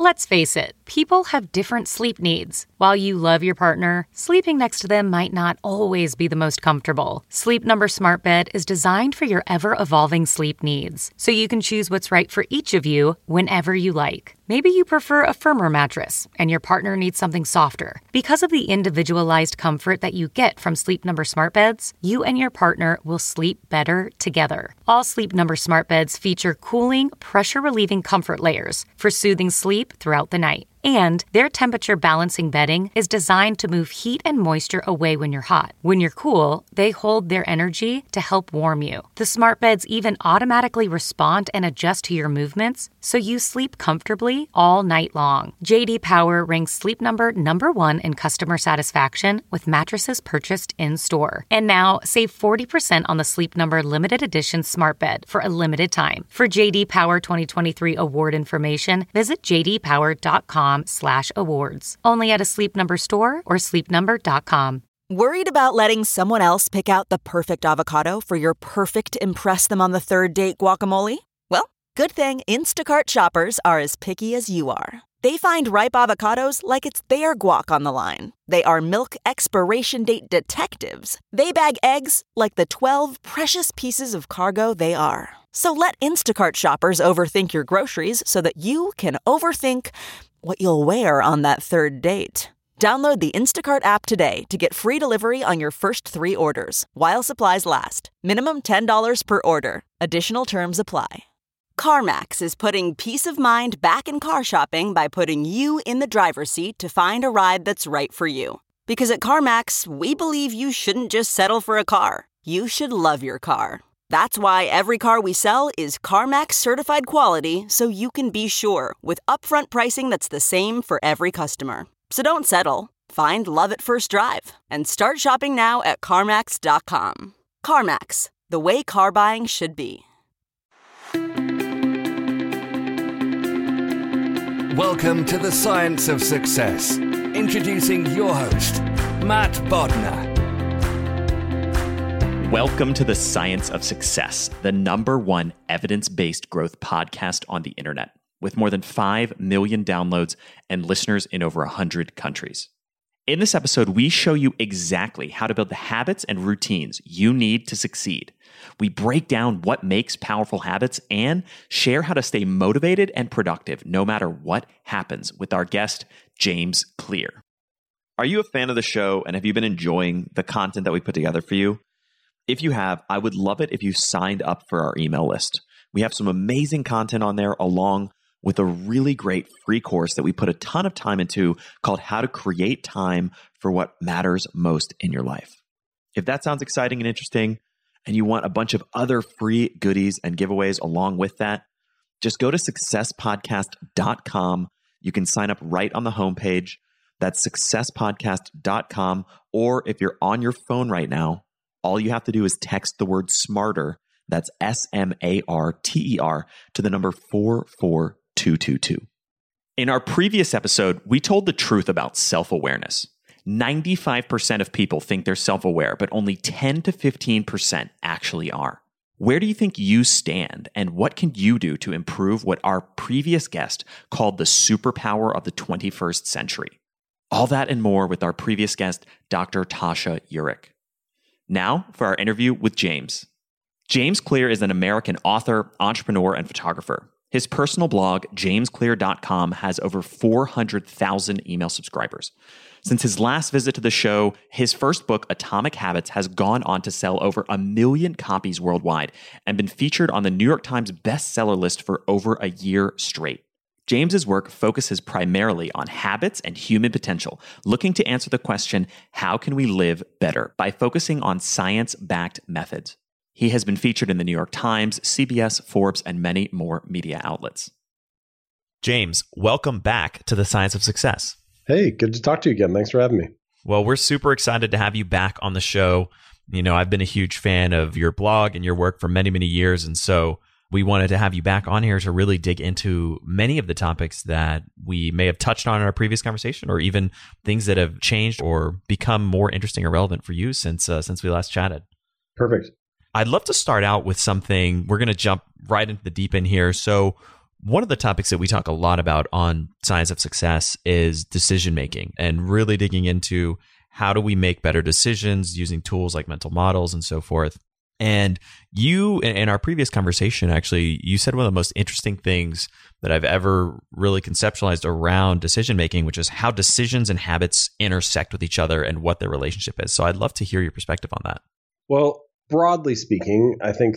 Let's face it, people have different sleep needs. While you love your partner, sleeping next to them might not always be the most comfortable. Sleep Number Smart Bed is designed for your ever-evolving sleep needs, so you can choose what's right for each of you whenever you like. Maybe you prefer a firmer mattress, and your partner needs something softer. Because of the individualized comfort that you get from Sleep Number Smart Beds, you and your partner will sleep better together. All Sleep Number Smart Beds feature cooling, pressure-relieving comfort layers for soothing sleep throughout the night. And their temperature balancing bedding is designed to move heat and moisture away when you're hot. When you're cool, they hold their energy to help warm you. The smart beds even automatically respond and adjust to your movements, so you sleep comfortably all night long. J.D. Power ranks Sleep Number #1 in customer satisfaction with mattresses purchased in-store. And now, save 40% on the Sleep Number limited edition smart bed for a limited time. For J.D. Power 2023 award information, visit jdpower.com/awards. Only at a Sleep Number store or sleepnumber.com. Worried about letting someone else pick out the perfect avocado for your perfect impress them on the third date guacamole? Well, good thing Instacart shoppers are as picky as you are. They find ripe avocados like it's their guac on the line. They are milk expiration date detectives. They bag eggs like the 12 precious pieces of cargo they are. So let Instacart shoppers overthink your groceries so that you can overthink what you'll wear on that third date. Download the Instacart app today to get free delivery on your first 3 orders, while supplies last. Minimum $10 per order. Additional terms apply. CarMax is putting peace of mind back in car shopping by putting you in the driver's seat to find a ride that's right for you. Because at CarMax, we believe you shouldn't just settle for a car. You should love your car. That's why every car we sell is CarMax certified quality, so you can be sure with upfront pricing that's the same for every customer. So don't settle. Find love at first drive and start shopping now at CarMax.com. CarMax, the way car buying should be. Welcome to the Science of Success. Introducing your host, Matt Bodnar. Welcome to the Science of Success, the #1 evidence-based growth podcast on the internet, with more than 5 million downloads and listeners in over 100 countries. In this episode, we show you exactly how to build the habits and routines you need to succeed. We break down what makes powerful habits and share how to stay motivated and productive no matter what happens with our guest, James Clear. Are you a fan of the show and have you been enjoying the content that we put together for you? If you have, I would love it if you signed up for our email list. We have some amazing content on there along with a really great free course that we put a ton of time into called How to Create Time for What Matters Most in Your Life. If that sounds exciting and interesting, and you want a bunch of other free goodies and giveaways along with that, just go to successpodcast.com. You can sign up right on the homepage. That's successpodcast.com. Or if you're on your phone right now, all you have to do is text the word SMARTER, that's SMARTER, to the number 44222. In our previous episode, we told the truth about self-awareness. 95% of people think they're self-aware, but only 10 to 15% actually are. Where do you think you stand, and what can you do to improve what our previous guest called the superpower of the 21st century? All that and more with our previous guest, Dr. Tasha Eurich. Now for our interview with James. James Clear is an American author, entrepreneur, and photographer. His personal blog, jamesclear.com, has over 400,000 email subscribers. Since his last visit to the show, his first book, Atomic Habits, has gone on to sell over 1 million copies worldwide and been featured on the New York Times bestseller list for over a year straight. James's work focuses primarily on habits and human potential, looking to answer the question, how can we live better, by focusing on science-backed methods. He has been featured in the New York Times, CBS, Forbes, and many more media outlets. James, welcome back to the Science of Success. Hey, good to talk to you again. Thanks for having me. Well, we're super excited to have you back on the show. You know, I've been a huge fan of your blog and your work for many, many years. And so we wanted to have you back on here to really dig into many of the topics that we may have touched on in our previous conversation, or even things that have changed or become more interesting or relevant for you since we last chatted. Perfect. I'd love to start out with something. We're going to jump right into the deep end here. So One of the topics that we talk a lot about on Science of Success is decision making, and really digging into how do we make better decisions using tools like mental models and so forth. And you, in our previous conversation, actually, you said one of the most interesting things that I've ever really conceptualized around decision making, which is how decisions and habits intersect with each other and what their relationship is. So I'd love to hear your perspective on that. Well, broadly speaking, I think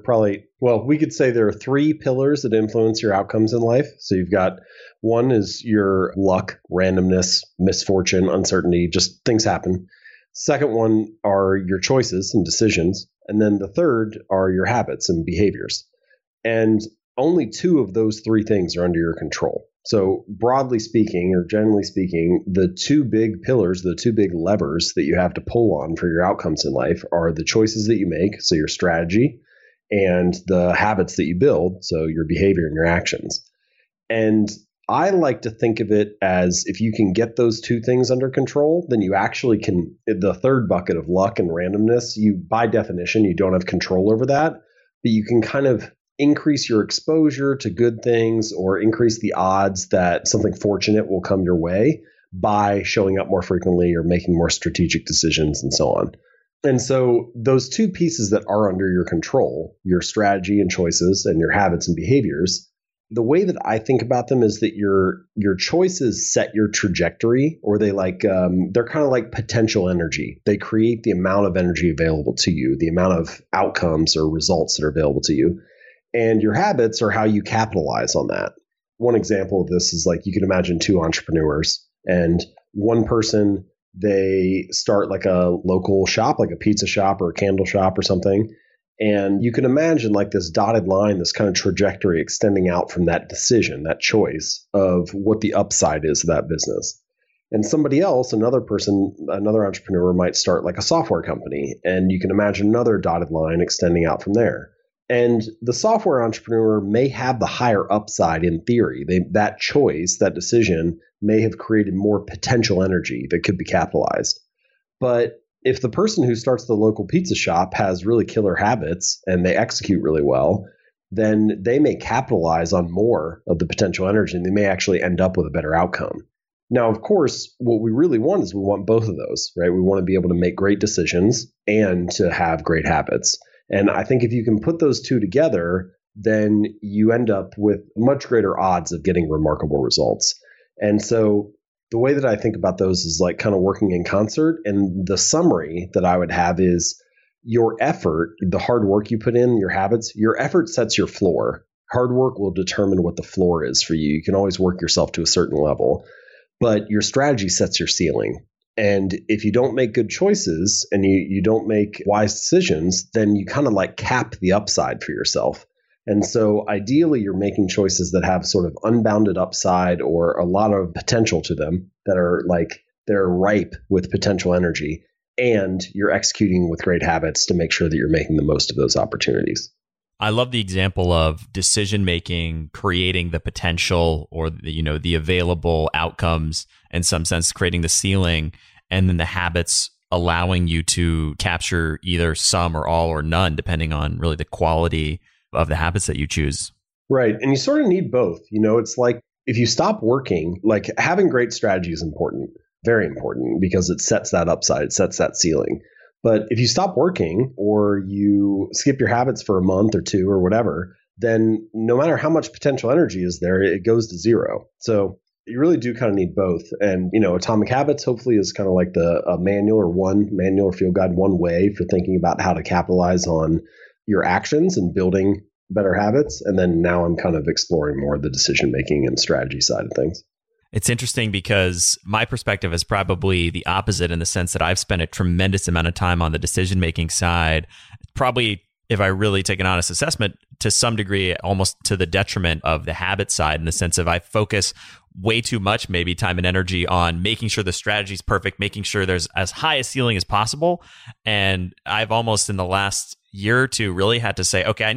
we could say there are three pillars that influence your outcomes in life. So you've got one is your luck, randomness, misfortune, uncertainty, just things happen. Second one are your choices and decisions. And then the third are your habits and behaviors. And only two of those three things are under your control. So broadly speaking, or generally speaking, the two big pillars, the two big levers that you have to pull on for your outcomes in life are the choices that you make, so your strategy, and the habits that you build, so your behavior and your actions. And I like to think of it as if you can get those two things under control, then you actually can, the third bucket of luck and randomness, you by definition, you don't have control over that, but you can kind of increase your exposure to good things or increase the odds that something fortunate will come your way by showing up more frequently or making more strategic decisions and so on. And so those two pieces that are under your control, your strategy and choices and your habits and behaviors, the way that I think about them is that your choices set your trajectory, or they're kind of like potential energy. They create the amount of energy available to you, the amount of outcomes or results that are available to you. And your habits are how you capitalize on that. One example of this is like you can imagine two entrepreneurs, and one person, they start like a local shop, like a pizza shop or a candle shop or something. And you can imagine like this dotted line, this kind of trajectory extending out from that decision, that choice of what the upside is of that business. And somebody else, another person, another entrepreneur might start like a software company. And you can imagine another dotted line extending out from there. And the software entrepreneur may have the higher upside in theory. That choice, that decision may have created more potential energy that could be capitalized. But if the person who starts the local pizza shop has really killer habits and they execute really well, then they may capitalize on more of the potential energy and they may actually end up with a better outcome. Now, of course, what we really want is we want both of those, right? We want to be able to make great decisions and to have great habits. And I think if you can put those two together, then you end up with much greater odds of getting remarkable results. And so the way that I think about those is like kind of working in concert. And the summary that I would have is your effort, the hard work you put in, your habits, your effort sets your floor. Hard work will determine what the floor is for you. You can always work yourself to a certain level, but your strategy sets your ceiling. And if you don't make good choices and you don't make wise decisions, then you kind of like cap the upside for yourself. And so ideally, you're making choices that have sort of unbounded upside or a lot of potential to them that are like they're ripe with potential energy. And you're executing with great habits to make sure that you're making the most of those opportunities. I love the example of decision making, creating the potential or the available outcomes, in some sense, creating the ceiling, and then the habits allowing you to capture either some or all or none, depending on really the quality of the habits that you choose. Right. And you sort of need both. It's like if you stop working, like having great strategy is important, very important, because it sets that upside, it sets that ceiling. But if you stop working or you skip your habits for a month or two or whatever, then no matter how much potential energy is there, it goes to zero. So you really do kind of need both. And, Atomic Habits hopefully is kind of like the manual or field guide, one way for thinking about how to capitalize on your actions and building better habits. And then now I'm kind of exploring more of the decision making and strategy side of things. It's interesting because my perspective is probably the opposite in the sense that I've spent a tremendous amount of time on the decision-making side. Probably, if I really take an honest assessment, to some degree, almost to the detriment of the habit side, in the sense of I focus way too much, maybe time and energy, on making sure the strategy is perfect, making sure there's as high a ceiling as possible. And I've almost in the last year or two really had to say, okay,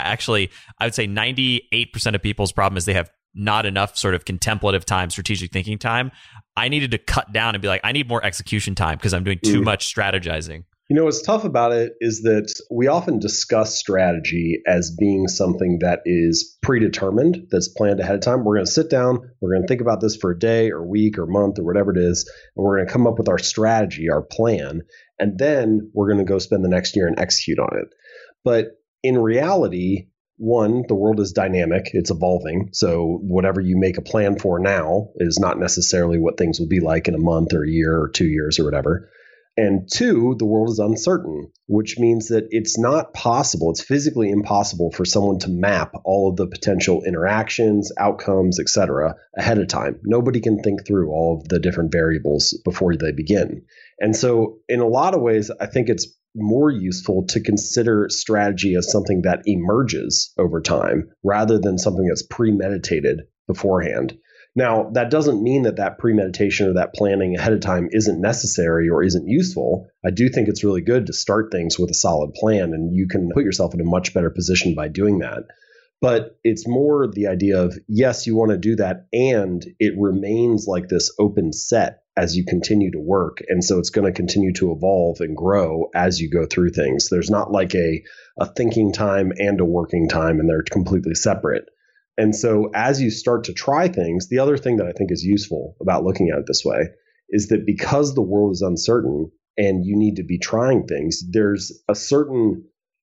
I would say 98% of people's problem is they have not enough sort of contemplative time, strategic thinking time. I needed to cut down and be like, I need more execution time because I'm doing too much strategizing. What's tough about it is that we often discuss strategy as being something that is predetermined, that's planned ahead of time. We're going to sit down, we're going to think about this for a day or week or month or whatever it is, and we're going to come up with our strategy, our plan, and then we're going to go spend the next year and execute on it. But in reality, one, the world is dynamic, it's evolving. So whatever you make a plan for now is not necessarily what things will be like in a month or a year or 2 years or whatever. And two, the world is uncertain, which means that it's not possible, it's physically impossible for someone to map all of the potential interactions, outcomes, etc. ahead of time. Nobody can think through all of the different variables before they begin. And so in a lot of ways, I think it's more useful to consider strategy as something that emerges over time rather than something that's premeditated beforehand. Now, that doesn't mean that premeditation or that planning ahead of time isn't necessary or isn't useful. I do think it's really good to start things with a solid plan, and you can put yourself in a much better position by doing that. But it's more the idea of, yes, you want to do that, and it remains like this open set as you continue to work. And so it's going to continue to evolve and grow as you go through things. There's not like a thinking time and a working time, and they're completely separate. And so as you start to try things, the other thing that I think is useful about looking at it this way is that because the world is uncertain and you need to be trying things, there's a certain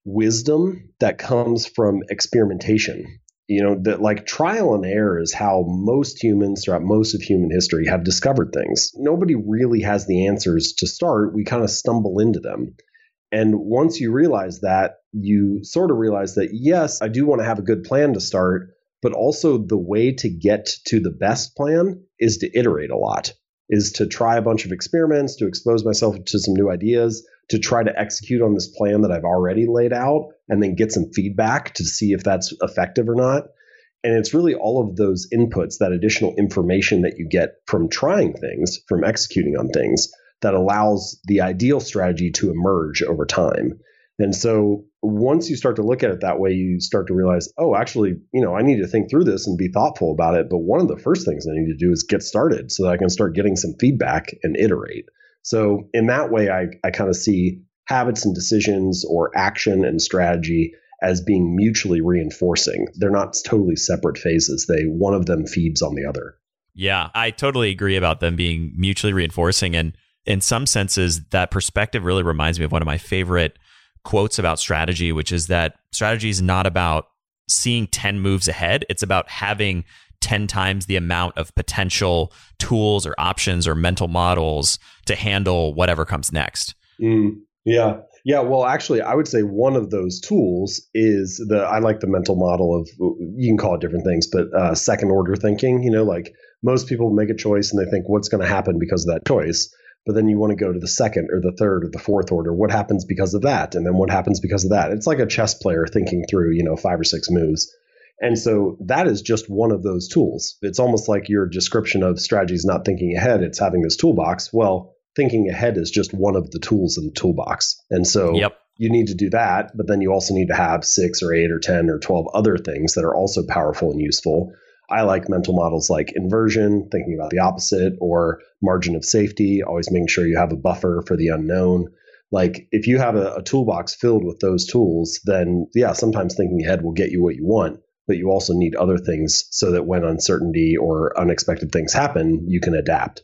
wisdom that comes from experimentation. That like trial and error is how most humans throughout most of human history have discovered things. Nobody really has the answers to start. We kind of stumble into them. And once you realize that, you sort of realize that, yes, I do want to have a good plan to start, but also the way to get to the best plan is to iterate a lot, is to try a bunch of experiments, to expose myself to some new ideas, to try to execute on this plan that I've already laid out, and then get some feedback to see if that's effective or not. And it's really all of those inputs, that additional information that you get from trying things, from executing on things, that allows the ideal strategy to emerge over time. And so once you start to look at it that way, you start to realize, oh, actually, I need to think through this and be thoughtful about it. But one of the first things I need to do is get started so that I can start getting some feedback and iterate. So in that way, I kind of see habits and decisions or action and strategy as being mutually reinforcing. They're not totally separate phases. One of them feeds on the other. Yeah, I totally agree about them being mutually reinforcing. And in some senses, that perspective really reminds me of one of my favorite quotes about strategy, which is that strategy is not about seeing 10 moves ahead. It's about having 10 times the amount of potential tools or options or mental models to handle whatever comes next. Yeah. Well, actually, I would say one of those tools is I like the mental model of, you can call it different things, but second order thinking. Like most people make a choice and they think what's going to happen because of that choice. But then you want to go to the second or the third or the fourth order. What happens because of that? And then what happens because of that? It's like a chess player thinking through, 5 or 6 moves. And so that is just one of those tools. It's almost like your description of strategy is not thinking ahead. It's having this toolbox. Well, thinking ahead is just one of the tools in the toolbox. And so you need to do that. But then you also need to have 6 or 8 or 10 or 12 other things that are also powerful and useful. I like mental models like inversion, thinking about the opposite, or margin of safety, always making sure you have a buffer for the unknown. Like if you have a toolbox filled with those tools, then sometimes thinking ahead will get you what you want, but you also need other things so that when uncertainty or unexpected things happen, you can adapt.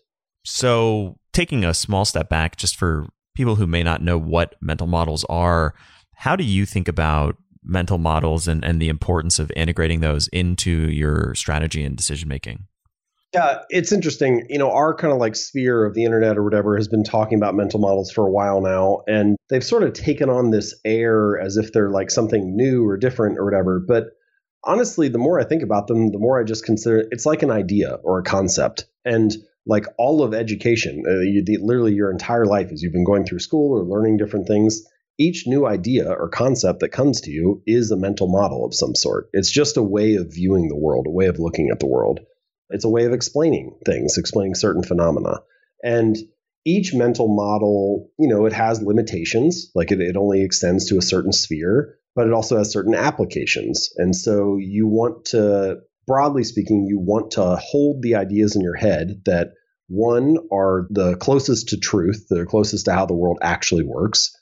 So taking a small step back, just for people who may not know what mental models are, how do you think about mental models and the importance of integrating those into your strategy and decision making? Yeah, it's interesting. Our kind of like sphere of the internet or whatever has been talking about mental models for a while now, and they've sort of taken on this air as if they're like something new or different or whatever. But honestly, the more I think about them, the more I just consider it's like an idea or a concept. And like all of education, literally your entire life as you've been going through school or learning different things, each new idea or concept that comes to you is a mental model of some sort. It's just a way of viewing the world, a way of looking at the world. It's a way of explaining things, explaining certain phenomena. And each mental model, it has limitations, like it only extends to a certain sphere, but it also has certain applications. And so you want to, broadly speaking, you want to hold the ideas in your head that, one, are the closest to truth, they're closest to how the world actually works.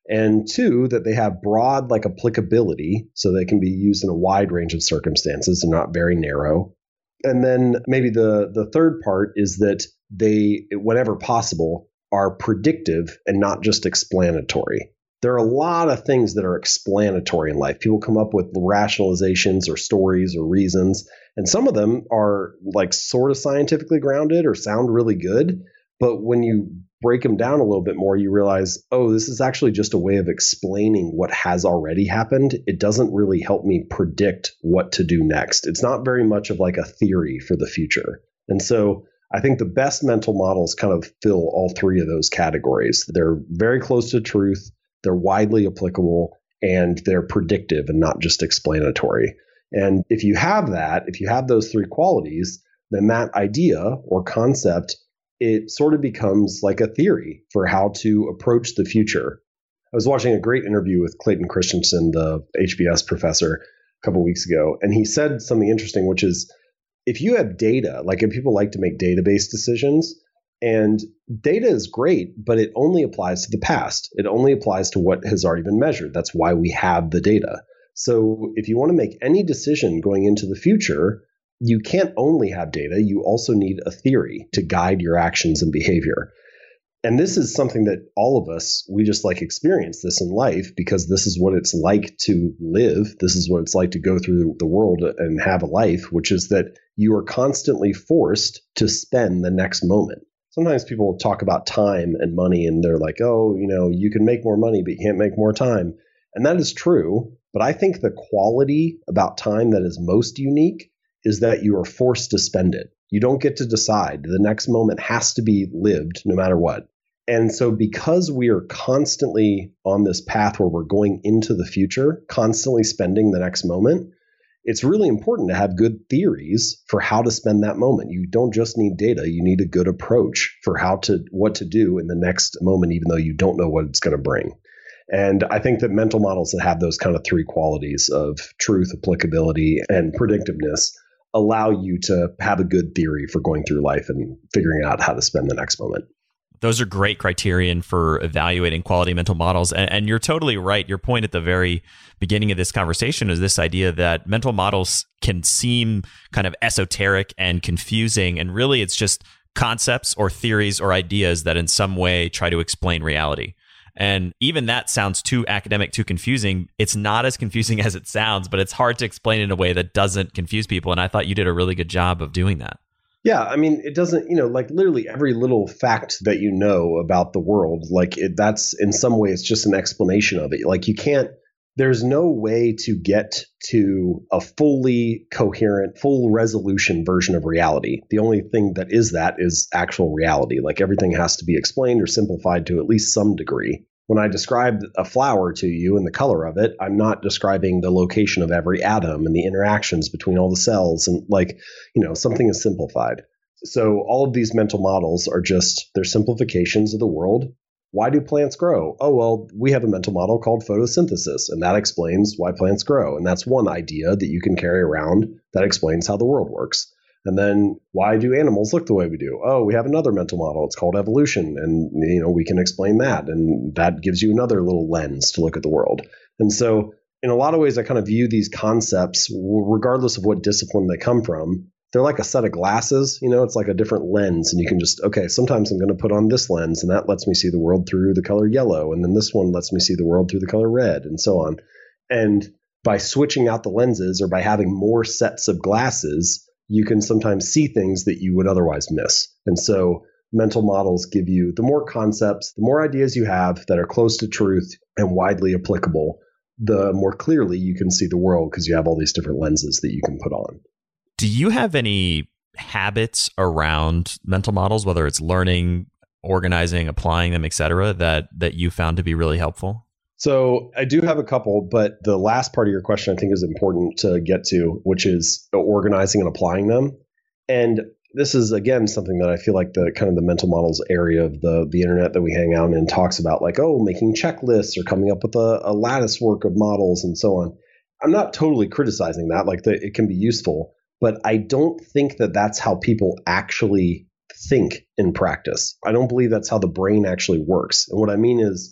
And two, that they have broad like applicability, so they can be used in a wide range of circumstances and not very narrow. And then maybe the third part is that they, whenever possible, are predictive and not just explanatory. There are a lot of things that are explanatory in life. People come up with rationalizations or stories or reasons, and some of them are like sort of scientifically grounded or sound really good. But when you break them down a little bit more, you realize, oh, this is actually just a way of explaining what has already happened. It doesn't really help me predict what to do next. It's not very much of like a theory for the future. And so I think the best mental models kind of fill all three of those categories. They're very close to truth, they're widely applicable, and they're predictive and not just explanatory. And if you have that, if you have those three qualities, then that idea or concept, it sort of becomes like a theory for how to approach the future. I was watching a great interview with Clayton Christensen, the HBS professor, a couple of weeks ago, and he said something interesting, which is if you have data, like if people like to make database decisions, and data is great, but it only applies to the past. It only applies to what has already been measured. That's why we have the data. So if you want to make any decision going into the future, you can't only have data, you also need a theory to guide your actions and behavior. And this is something that all of us, we just like experience this in life because this is what it's like to live. This is what it's like to go through the world and have a life, which is that you are constantly forced to spend the next moment. Sometimes people talk about time and money and they're like, oh, you can make more money, but you can't make more time. And that is true. But I think the quality about time that is most unique is that you are forced to spend it. You don't get to decide. The next moment has to be lived no matter what. And so because we are constantly on this path where we're going into the future, constantly spending the next moment, it's really important to have good theories for how to spend that moment. You don't just need data, you need a good approach for what to do in the next moment, even though you don't know what it's going to bring. And I think that mental models that have those kind of three qualities of truth, applicability, and predictiveness allow you to have a good theory for going through life and figuring out how to spend the next moment. Those are great criterion for evaluating quality mental models. And you're totally right. Your point at the very beginning of this conversation is this idea that mental models can seem kind of esoteric and confusing. And really, it's just concepts or theories or ideas that in some way try to explain reality. And even that sounds too academic, too confusing. It's not as confusing as it sounds, but it's hard to explain in a way that doesn't confuse people. And I thought you did a really good job of doing that. Yeah, I mean, it doesn't, like literally every little fact that you know about the world, that's in some way, it's just an explanation of it. Like there's no way to get to a fully coherent, full resolution version of reality. The only thing that is actual reality. Like everything has to be explained or simplified to at least some degree. When I describe a flower to you and the color of it, I'm not describing the location of every atom and the interactions between all the cells and something is simplified. So all of these mental models are they're simplifications of the world. Why do plants grow? Oh, well, we have a mental model called photosynthesis, and that explains why plants grow. And that's one idea that you can carry around that explains how the world works. And then why do animals look the way we do? Oh, we have another mental model. It's called evolution. And, we can explain that. And that gives you another little lens to look at the world. And so in a lot of ways, I kind of view these concepts, regardless of what discipline they come from, they're like a set of glasses. It's like a different lens. And you can sometimes I'm going to put on this lens and that lets me see the world through the color yellow. And then this one lets me see the world through the color red and so on. And by switching out the lenses or by having more sets of glasses, you can sometimes see things that you would otherwise miss. And so mental models give you the more concepts, the more ideas you have that are close to truth and widely applicable, the more clearly you can see the world because you have all these different lenses that you can put on. Do you have any habits around mental models, whether it's learning, organizing, applying them, et cetera, that you found to be really helpful? So I do have a couple, but the last part of your question I think is important to get to, which is organizing and applying them. And this is, again, something that I feel like the kind of the mental models area of the internet that we hang out in talks about, like, making checklists or coming up with a lattice work of models and so on. I'm not totally criticizing that, it can be useful, but I don't think that that's how people actually think in practice. I don't believe that's how the brain actually works. And what I mean is,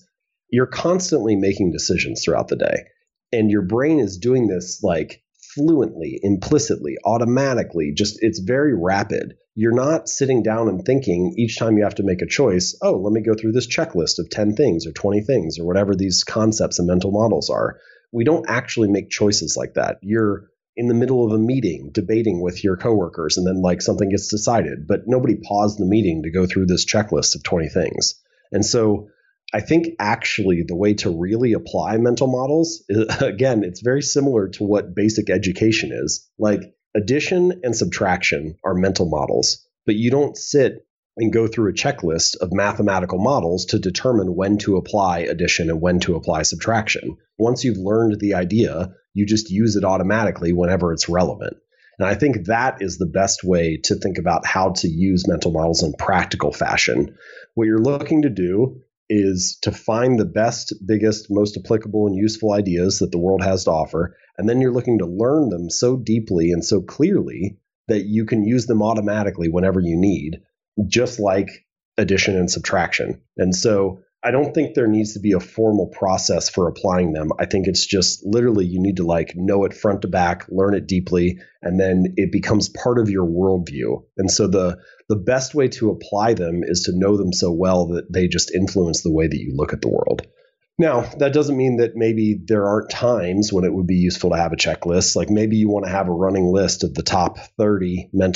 you're constantly making decisions throughout the day. And your brain is doing this like fluently, implicitly, automatically, just it's very rapid. You're not sitting down and thinking each time you have to make a choice, oh, let me go through this checklist of 10 things or 20 things or whatever these concepts and mental models are. We don't actually make choices like that. You're in the middle of a meeting debating with your coworkers and then like something gets decided, but nobody paused the meeting to go through this checklist of 20 things. And so I think actually the way to really apply mental models is, again, it's very similar to what basic education is. Like addition and subtraction are mental models, but you don't sit and go through a checklist of mathematical models to determine when to apply addition and when to apply subtraction. Once you've learned the idea, you just use it automatically whenever it's relevant. And I think that is the best way to think about how to use mental models in practical fashion. What you're looking to do is to find the best, biggest, most applicable and useful ideas that the world has to offer. And then you're looking to learn them so deeply and so clearly that you can use them automatically whenever you need, just like addition and subtraction. And so I don't think there needs to be a formal process for applying them. I think it's just literally you need to like know it front to back, learn it deeply, and then it becomes part of your worldview. And so the best way to apply them is to know them so well that they just influence the way that you look at the world. Now, that doesn't mean that maybe there aren't times when it would be useful to have a checklist. Like maybe you want to have a running list of the top 30 mental.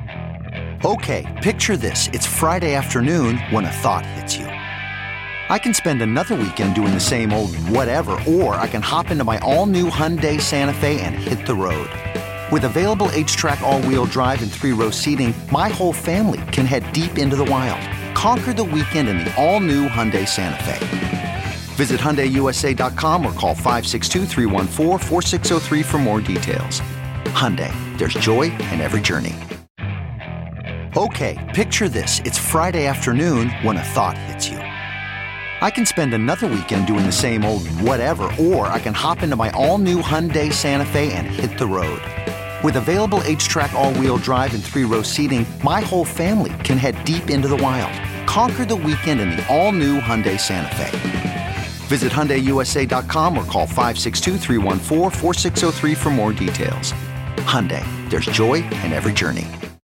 Okay, picture this. It's Friday afternoon when a thought hits you. I can spend another weekend doing the same old whatever, or I can hop into my all-new Hyundai Santa Fe and hit the road. With available H-Track all-wheel drive and 3-row seating, my whole family can head deep into the wild. Conquer the weekend in the all-new Hyundai Santa Fe. Visit HyundaiUSA.com or call 562-314-4603 for more details. Hyundai, there's joy in every journey. Okay, picture this. It's Friday afternoon when a thought hits you. I can spend another weekend doing the same old whatever, or I can hop into my all-new Hyundai Santa Fe and hit the road. With available H-Track all-wheel drive and 3-row seating, my whole family can head deep into the wild. Conquer the weekend in the all-new Hyundai Santa Fe. Visit HyundaiUSA.com or call 562-314-4603 for more details. Hyundai, there's joy in every journey.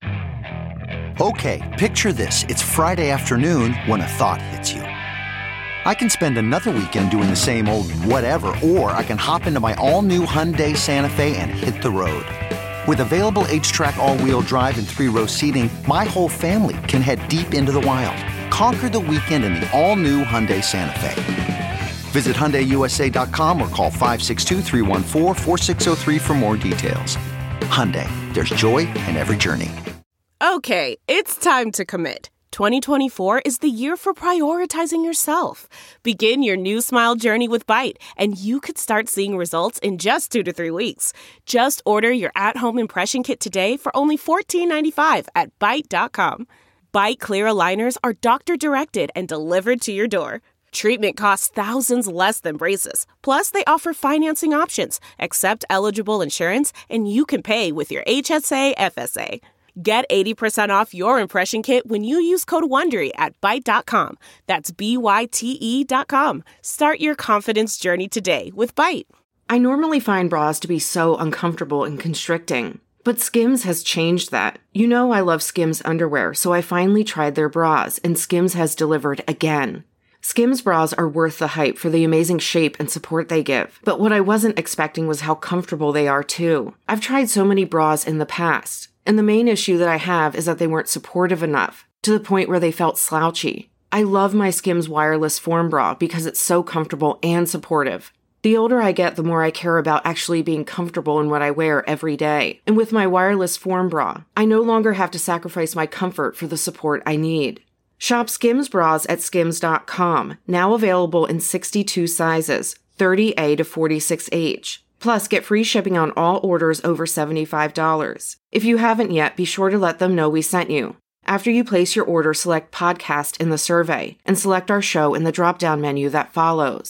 Okay, picture this. It's Friday afternoon when a thought hits you. I can spend another weekend doing the same old whatever, or I can hop into my all-new Hyundai Santa Fe and hit the road. With available H-Track all-wheel drive and 3-row seating, my whole family can head deep into the wild. Conquer the weekend in the all-new Hyundai Santa Fe. Visit HyundaiUSA.com or call 562-314-4603 for more details. Hyundai, there's joy in every journey. Okay, it's time to commit. 2024 is the year for prioritizing yourself. Begin your new smile journey with Byte, and you could start seeing results in just 2 to 3 weeks. Just order your at-home impression kit today for only $14.95 at Byte.com. Byte Clear aligners are doctor-directed and delivered to your door. Treatment costs thousands less than braces. Plus, they offer financing options, accept eligible insurance, and you can pay with your HSA FSA. Get 80% off your impression kit when you use code WONDERY at Byte.com. That's BYTE.com. Start your confidence journey today with Byte. I normally find bras to be so uncomfortable and constricting, but Skims has changed that. You know I love Skims underwear, so I finally tried their bras, and Skims has delivered again. Skims bras are worth the hype for the amazing shape and support they give, but what I wasn't expecting was how comfortable they are too. I've tried so many bras in the past, and the main issue that I have is that they weren't supportive enough, to the point where they felt slouchy. I love my Skims wireless form bra because it's so comfortable and supportive. The older I get, the more I care about actually being comfortable in what I wear every day. And with my wireless form bra, I no longer have to sacrifice my comfort for the support I need. Shop Skims bras at skims.com, now available in 62 sizes, 30A to 46H. Plus, get free shipping on all orders over $75. If you haven't yet, be sure to let them know we sent you. After you place your order, select podcast in the survey and select our show in the drop-down menu that follows.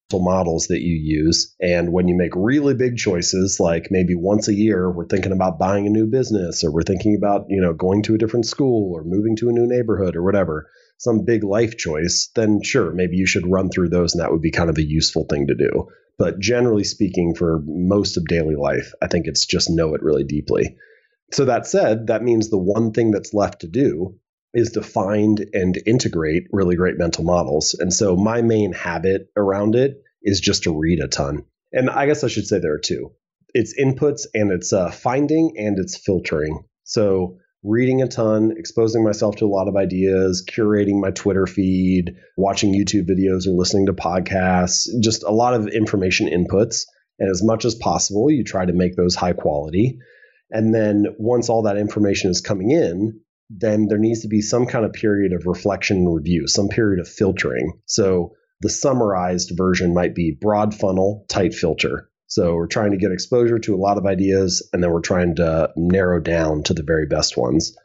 models that you use. And when you make really big choices, like maybe once a year, we're thinking about buying a new business, or we're thinking about, going to a different school or moving to a new neighborhood or whatever, some big life choice, then sure, maybe you should run through those and that would be kind of a useful thing to do. But generally speaking, for most of daily life, I think it's just know it really deeply. So that said, that means the one thing that's left to do is to find and integrate really great mental models. And so my main habit around it is just to read a ton. And I guess I should say there are two. It's inputs and it's finding and it's filtering. So reading a ton, exposing myself to a lot of ideas, curating my Twitter feed, watching YouTube videos or listening to podcasts, just a lot of information inputs. And as much as possible, you try to make those high quality. And then once all that information is coming in, then there needs to be some kind of period of reflection and review, some period of filtering. So the summarized version might be broad funnel, tight filter. So we're trying to get exposure to a lot of ideas, and then we're trying to narrow down to the very best ones.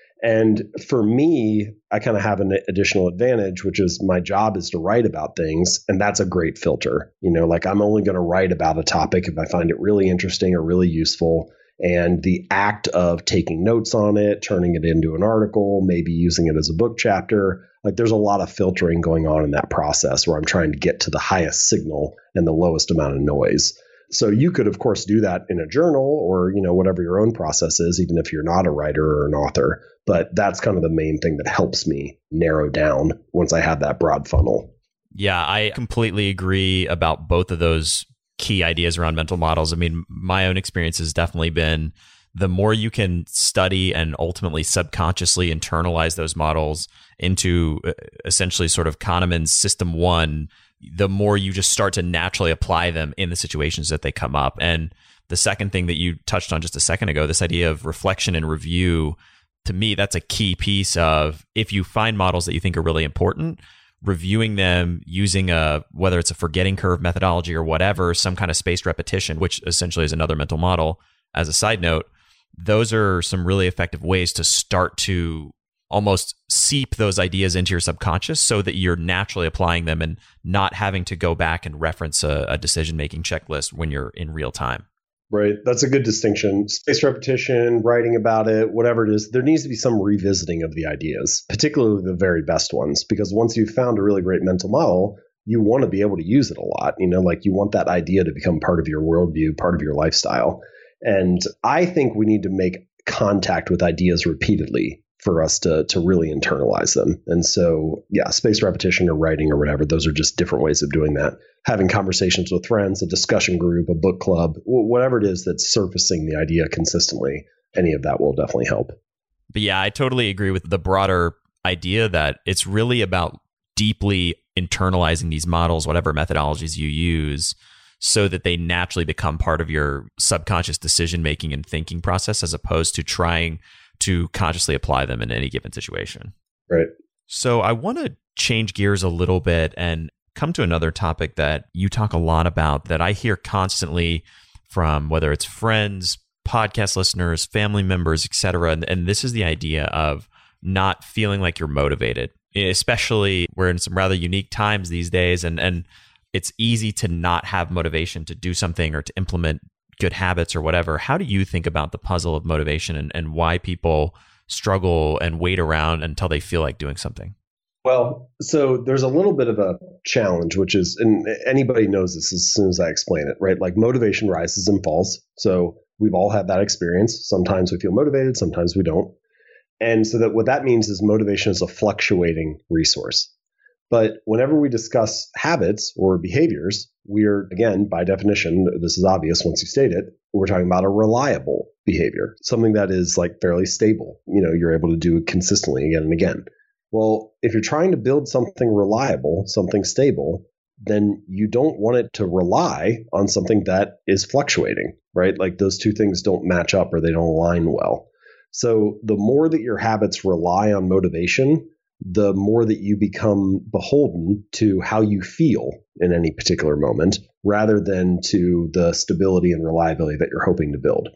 And for me, I kind of have an additional advantage, which is my job is to write about things. And that's a great filter. Like I'm only going to write about a topic if I find it really interesting or really useful. And the act of taking notes on it, turning it into an article, maybe using it as a book chapter, like there's a lot of filtering going on in that process where I'm trying to get to the highest signal and the lowest amount of noise. So you could, of course, do that in a journal or, whatever your own process is, even if you're not a writer or an author. But that's kind of the main thing that helps me narrow down once I have that broad funnel. Yeah, I completely agree about both of those key ideas around mental models. I mean, my own experience has definitely been the more you can study and ultimately subconsciously internalize those models into essentially sort of Kahneman's system one, the more you just start to naturally apply them in the situations that they come up. And the second thing that you touched on just a second ago, this idea of reflection and review, to me, that's a key piece of if you find models that you think are really important, reviewing them using whether it's a forgetting curve methodology or whatever, some kind of spaced repetition, which essentially is another mental model. As a side note, those are some really effective ways to start to almost seep those ideas into your subconscious so that you're naturally applying them and not having to go back and reference a decision-making checklist when you're in real time. Right. That's a good distinction. Spaced repetition, writing about it, whatever it is, there needs to be some revisiting of the ideas, particularly the very best ones, because once you've found a really great mental model, you want to be able to use it a lot. Like you want that idea to become part of your worldview, part of your lifestyle. And I think we need to make contact with ideas repeatedly for us to really internalize them. And so, yeah, spaced repetition or writing or whatever, those are just different ways of doing that. Having conversations with friends, a discussion group, a book club, whatever it is that's surfacing the idea consistently, any of that will definitely help. But yeah, I totally agree with the broader idea that it's really about deeply internalizing these models, whatever methodologies you use, so that they naturally become part of your subconscious decision-making and thinking process, as opposed to trying to consciously apply them in any given situation. Right. So I want to change gears a little bit and come to another topic that you talk a lot about that I hear constantly from whether it's friends, podcast listeners, family members, etc. And this is the idea of not feeling like you're motivated, especially we're in some rather unique times these days. And it's easy to not have motivation to do something or to implement good habits or whatever. How do you think about the puzzle of motivation and why people struggle and wait around until they feel like doing something? Well, so there's a little bit of a challenge, which is, and anybody knows this as soon as I explain it, right? Like motivation rises and falls. So we've all had that experience. Sometimes we feel motivated, sometimes we don't. And so that what that means is motivation is a fluctuating resource. But whenever we discuss habits or behaviors, we're, again, by definition, this is obvious once you state it, we're talking about a reliable behavior, something that is like fairly stable. You're able to do it consistently again and again. Well, if you're trying to build something reliable, something stable, then you don't want it to rely on something that is fluctuating, right? Like those two things don't match up or they don't align well. So the more that your habits rely on motivation, the more that you become beholden to how you feel in any particular moment, rather than to the stability and reliability that you're hoping to build.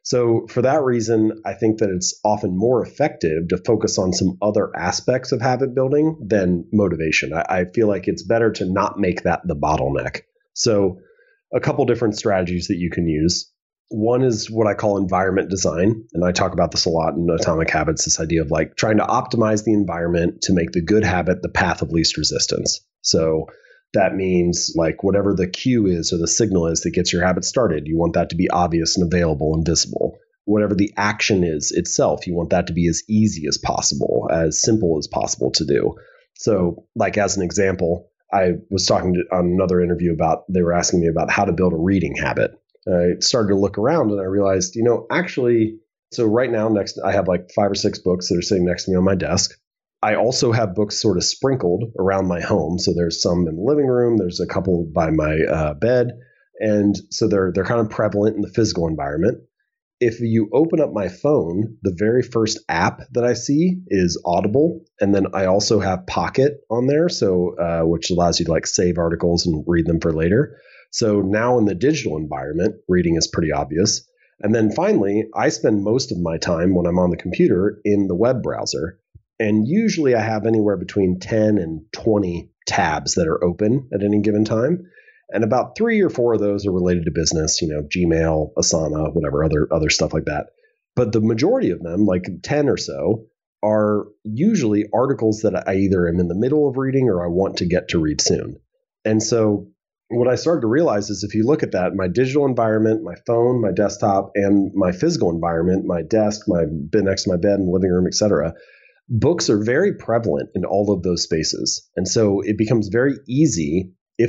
So for that reason, I think that it's often more effective to focus on some other aspects of habit building than motivation. I feel like it's better to not make that the bottleneck. So a couple different strategies that you can use. One is what I call environment design. And I talk about this a lot in Atomic Habits, this idea of like trying to optimize the environment to make the good habit the path of least resistance. So that means like whatever the cue is or the signal is that gets your habit started, you want that to be obvious and available and visible. Whatever the action is itself, you want that to be as easy as possible, as simple as possible to do. So like as an example, I was talking on another interview about, they were asking me about how to build a reading habit. I started to look around and I realized, actually, so right now I have like 5 or 6 books that are sitting next to me on my desk. I also have books sort of sprinkled around my home. So there's some in the living room. There's a couple by my bed. And so they're kind of prevalent in the physical environment. If you open up my phone, the very first app that I see is Audible. And then I also have Pocket on there, so which allows you to like save articles and read them for later. So now in the digital environment, reading is pretty obvious. And then finally, I spend most of my time when I'm on the computer in the web browser. And usually I have anywhere between 10 and 20 tabs that are open at any given time. And about 3 or 4 of those are related to business, Gmail, Asana, whatever, other stuff like that. But the majority of them, like 10 or so, are usually articles that I either am in the middle of reading or I want to get to read soon. And so what I started to realize is if you look at that, my digital environment, my phone, my desktop, and my physical environment, my desk, my bed next to my bed and living room, etc., books are very prevalent in all of those spaces. And so it becomes very easy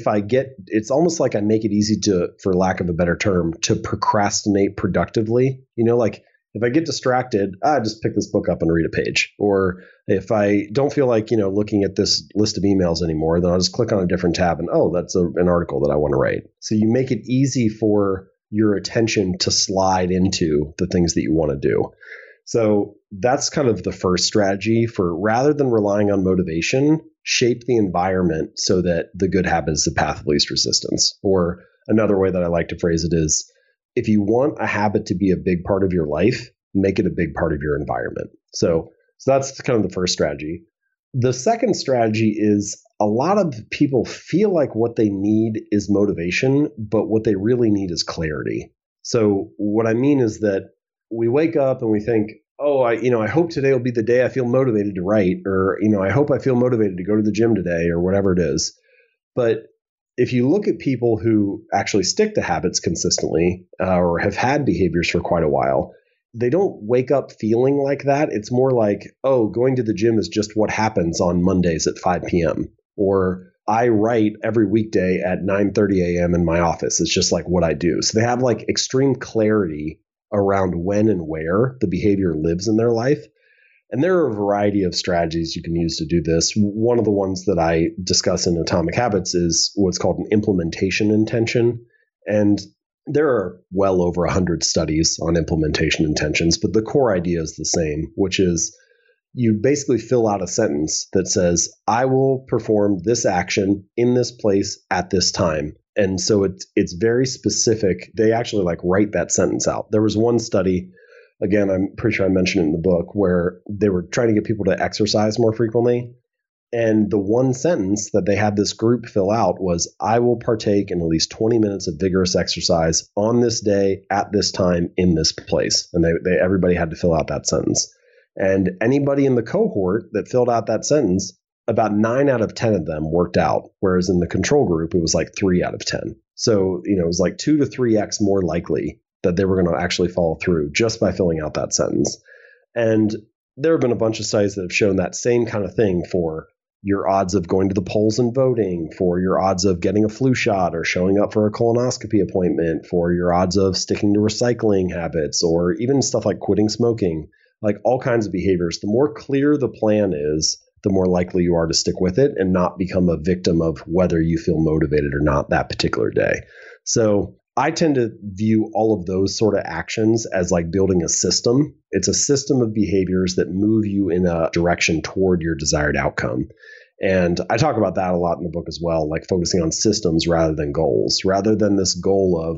it's almost like I make it easy to, for lack of a better term, to procrastinate productively. Like if I get distracted, I just pick this book up and read a page. Or if I don't feel like, looking at this list of emails anymore, then I'll just click on a different tab and, that's an article that I want to write. So you make it easy for your attention to slide into the things that you want to do. So that's kind of the first strategy for, rather than relying on motivation, shape the environment so that the good habit is the path of least resistance. Or another way that I like to phrase it is, if you want a habit to be a big part of your life, make it a big part of your environment. So that's kind of the first strategy. The second strategy is a lot of people feel like what they need is motivation, but what they really need is clarity. So what I mean is that we wake up and we think, I hope today will be the day I feel motivated to write, or, I hope I feel motivated to go to the gym today, or whatever it is. But if you look at people who actually stick to habits consistently, or have had behaviors for quite a while, they don't wake up feeling like that. It's more like, going to the gym is just what happens on Mondays at 5 p.m. Or I write every weekday at 9:30 a.m. in my office. It's just like what I do. So they have like extreme clarity around when and where the behavior lives in their life. And there are a variety of strategies you can use to do this. One of the ones that I discuss in Atomic Habits is what's called an implementation intention. And there are well over 100 studies on implementation intentions, but the core idea is the same, which is you basically fill out a sentence that says, I will perform this action in this place at this time. And so it's very specific. They actually write that sentence out. There was one study, again, I'm pretty sure I mentioned it in the book, where they were trying to get people to exercise more frequently. And the one sentence that they had this group fill out was, I will partake in at least 20 minutes of vigorous exercise on this day, at this time, in this place. And everybody had to fill out that sentence. And anybody in the cohort that filled out that sentence, about 9 out of 10 of them worked out, whereas in the control group, it was 3 out of 10. So, it was 2 to 3x more likely that they were going to actually follow through just by filling out that sentence. And there have been a bunch of studies that have shown that same kind of thing for your odds of going to the polls and voting, for your odds of getting a flu shot or showing up for a colonoscopy appointment, for your odds of sticking to recycling habits, or even stuff like quitting smoking, all kinds of behaviors. The more clear the plan is, the more likely you are to stick with it and not become a victim of whether you feel motivated or not that particular day. So I tend to view all of those sort of actions as building a system. It's a system of behaviors that move you in a direction toward your desired outcome. And I talk about that a lot in the book as well, focusing on systems rather than goals, rather than this goal of,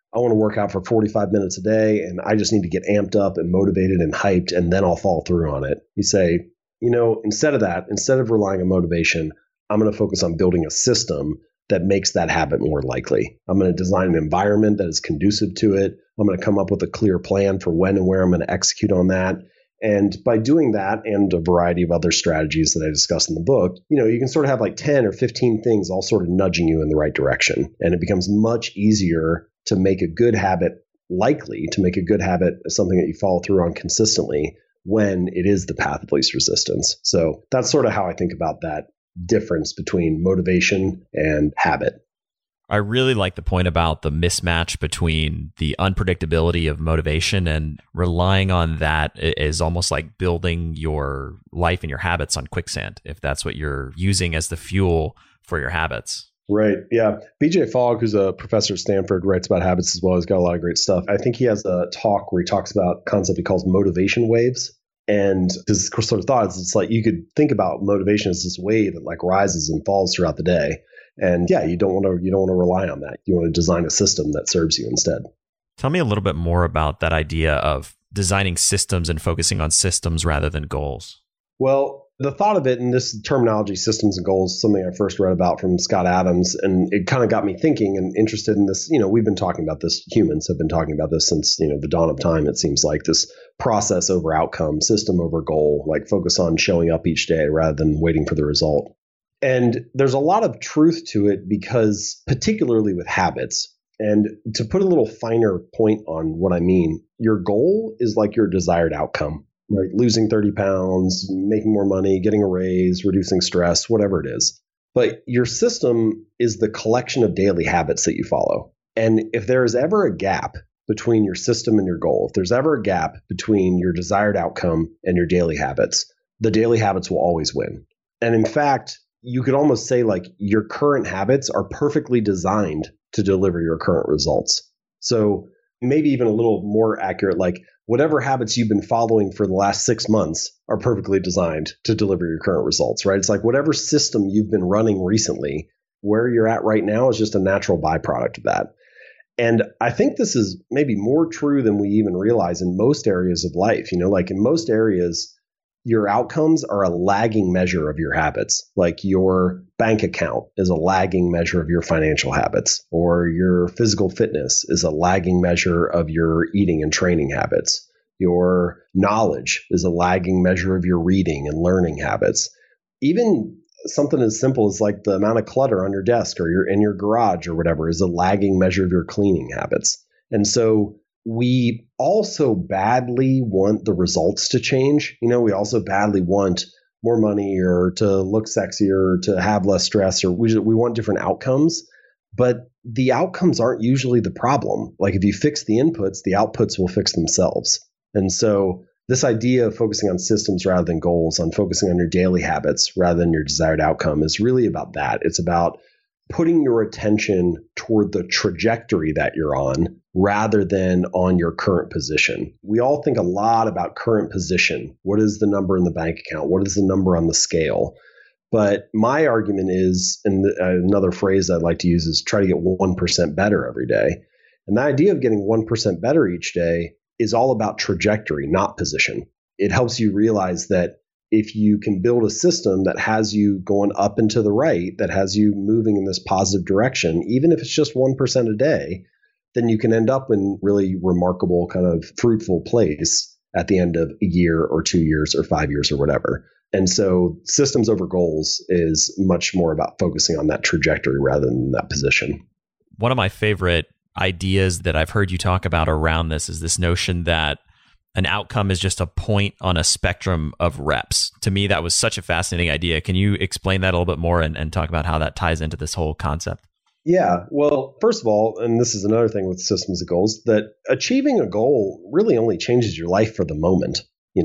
I want to work out for 45 minutes a day and I just need to get amped up and motivated and hyped and then I'll follow through on it. You say, instead of that, instead of relying on motivation, I'm going to focus on building a system that makes that habit more likely. I'm going to design an environment that is conducive to it. I'm going to come up with a clear plan for when and where I'm going to execute on that. And by doing that and a variety of other strategies that I discuss in the book, you can sort of have like 10 or 15 things all sort of nudging you in the right direction. And it becomes much easier to make a good habit likely, to make a good habit something that you follow through on consistently when it is the path of least resistance. So that's sort of how I think about that difference between motivation and habit. I really like the point about the mismatch between the unpredictability of motivation and relying on that is almost like building your life and your habits on quicksand, if that's what you're using as the fuel for your habits. Right. Yeah. BJ Fogg, who's a professor at Stanford, writes about habits as well. He's got a lot of great stuff. I think he has a talk where he talks about a concept he calls motivation waves. And his sort of thought is it's like you could think about motivation as this wave that like rises and falls throughout the day. And yeah, you don't want to rely on that. You want to design a system that serves you instead. Tell me a little bit more about that idea of designing systems and focusing on systems rather than goals. Well, the thought of it, and this terminology, systems and goals, is something I first read about from Scott Adams, and it kind of got me thinking and interested in this. We've been talking about this, humans have been talking about this since, the dawn of time. It seems like this process over outcome, system over goal, like focus on showing up each day rather than waiting for the result. And there's a lot of truth to it because particularly with habits, and to put a little finer point on what I mean, your goal is like your desired outcome. Right, losing 30 pounds, making more money, getting a raise, reducing stress, whatever it is. But your system is the collection of daily habits that you follow. And if there is ever a gap between your system and your goal, if there's ever a gap between your desired outcome and your daily habits, the daily habits will always win. And in fact, you could almost say like your current habits are perfectly designed to deliver your current results. So maybe even a little more accurate, like whatever habits you've been following for the last 6 months are perfectly designed to deliver your current results, right? It's like whatever system you've been running recently, where you're at right now is just a natural byproduct of that. And I think this is maybe more true than we even realize in most areas of life. Like in most areas, your outcomes are a lagging measure of your habits. Like your bank account is a lagging measure of your financial habits, or your physical fitness is a lagging measure of your eating and training habits. Your knowledge is a lagging measure of your reading and learning habits. Even something as simple as like the amount of clutter on your desk or in your garage or whatever is a lagging measure of your cleaning habits. And so we also badly want the results to change. We also badly want more money or to look sexier or to have less stress, or we want different outcomes. But the outcomes aren't usually the problem. Like if you fix the inputs, the outputs will fix themselves. And so this idea of focusing on systems rather than goals, on focusing on your daily habits rather than your desired outcome is really about that. It's about putting your attention toward the trajectory that you're on rather than on your current position. We all think a lot about current position. What is the number in the bank account? What is the number on the scale? But my argument is, and another phrase I'd like to use is try to get 1% better every day. And the idea of getting 1% better each day is all about trajectory, not position. It helps you realize that if you can build a system that has you going up and to the right, that has you moving in this positive direction, even if it's just 1% a day, then you can end up in really remarkable kind of fruitful place at the end of a year or 2 years or 5 years or whatever. And so systems over goals is much more about focusing on that trajectory rather than that position. One of my favorite ideas that I've heard you talk about around this is this notion that an outcome is just a point on a spectrum of reps. To me, that was such a fascinating idea. Can you explain that a little bit more and talk about how that ties into this whole concept? Yeah. Well, first of all, and this is another thing with systems of goals, that achieving a goal really only changes your life for the moment.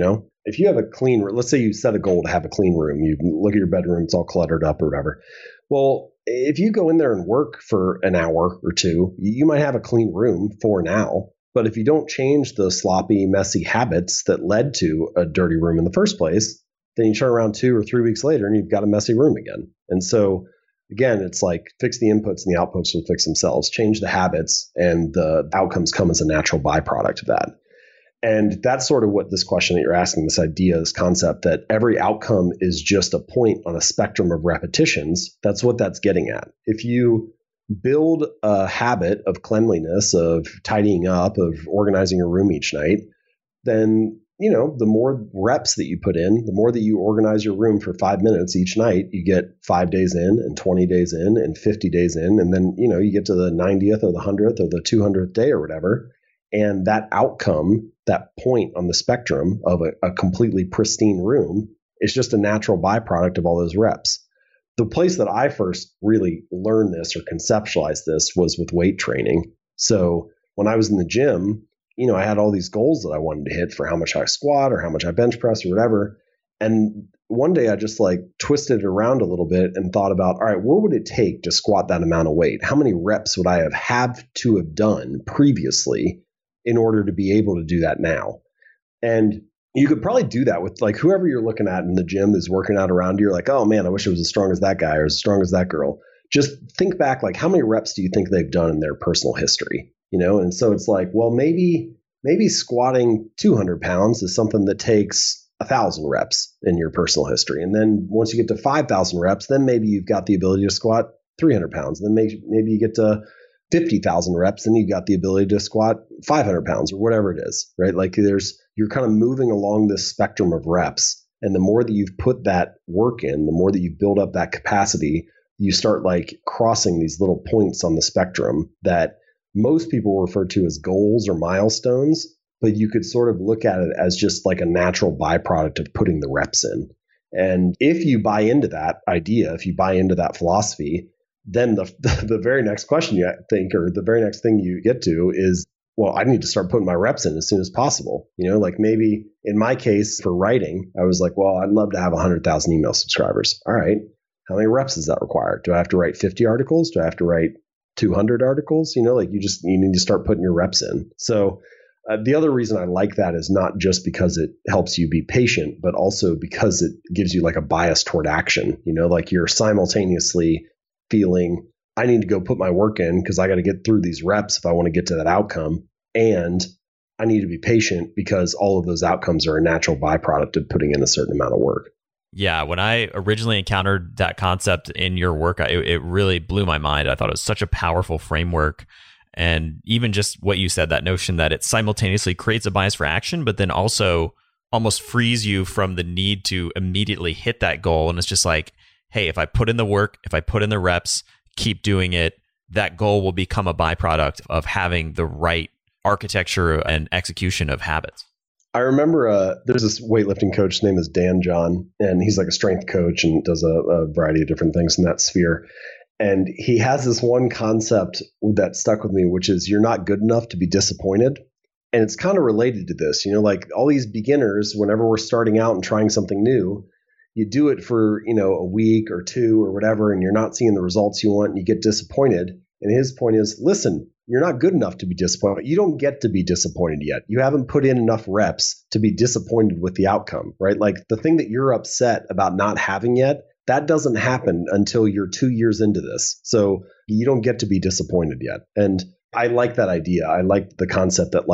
If you have a clean, let's say you set a goal to have a clean room, you look at your bedroom, it's all cluttered up or whatever. Well, if you go in there and work for an hour or two, you might have a clean room for now. But if you don't change the sloppy, messy habits that led to a dirty room in the first place, then you turn around 2 or 3 weeks later and you've got a messy room again. And so again, it's like fix the inputs and the outputs will fix themselves. Change the habits and the outcomes come as a natural byproduct of that. And that's sort of what this question that you're asking, this idea, this concept that every outcome is just a point on a spectrum of repetitions. That's what that's getting at. If you build a habit of cleanliness, of tidying up, of organizing your room each night, then, the more reps that you put in, the more that you organize your room for 5 minutes each night, you get 5 days in and 20 days in and 50 days in. And then, you get to the 90th or the 100th or the 200th day or whatever. And that outcome, that point on the spectrum of a completely pristine room is just a natural byproduct of all those reps. The place that I first really learned this or conceptualized this was with weight training. So when I was in the gym, I had all these goals that I wanted to hit for how much I squat or how much I bench press or whatever. And one day I just twisted it around a little bit and thought about, all right, what would it take to squat that amount of weight? How many reps would I have to have done previously in order to be able to do that now? And you could probably do that with whoever you're looking at in the gym is working out around you. You're like, oh man, I wish I was as strong as that guy or as strong as that girl. Just think back, how many reps do you think they've done in their personal history? And so it's maybe squatting 200 pounds is something that takes 1,000 reps in your personal history. And then once you get to 5,000 reps, then maybe you've got the ability to squat 300 pounds. Then maybe you get to 50,000 reps, and you've got the ability to squat 500 pounds or whatever it is, right? You're kind of moving along this spectrum of reps. And the more that you've put that work in, the more that you build up that capacity, you start crossing these little points on the spectrum that most people refer to as goals or milestones, but you could sort of look at it as just a natural byproduct of putting the reps in. And if you buy into that idea, if you buy into that philosophy, then the very next question you think, or the very next thing you get to is, well, I need to start putting my reps in as soon as possible. Maybe in my case for writing, I was like, well, I'd love to have 100,000 email subscribers. All right. How many reps does that require? Do I have to write 50 articles? Do I have to write 200 articles? You need to start putting your reps in. So the other reason I like that is not just because it helps you be patient, but also because it gives you a bias toward action. You're simultaneously feeling, I need to go put my work in because I got to get through these reps if I want to get to that outcome. And I need to be patient because all of those outcomes are a natural byproduct of putting in a certain amount of work. Yeah, when I originally encountered that concept in your work, it really blew my mind. I thought it was such a powerful framework. And even just what you said, that notion that it simultaneously creates a bias for action, but then also almost frees you from the need to immediately hit that goal. And it's just hey, if I put in the work, if I put in the reps, keep doing it, that goal will become a byproduct of having the right architecture and execution of habits. I remember there's this weightlifting coach, his name is Dan John, and he's a strength coach and does a variety of different things in that sphere. And he has this one concept that stuck with me, which is you're not good enough to be disappointed. And it's kind of related to this, all these beginners, whenever we're starting out and trying something new, you do it for, a week or two or whatever, and you're not seeing the results you want and you get disappointed. And his point is, listen, you're not good enough to be disappointed. You don't get to be disappointed yet. You haven't put in enough reps to be disappointed with the outcome, right? The thing that you're upset about not having yet, that doesn't happen until you're 2 years into this. So you don't get to be disappointed yet. And I like that idea. I like the concept that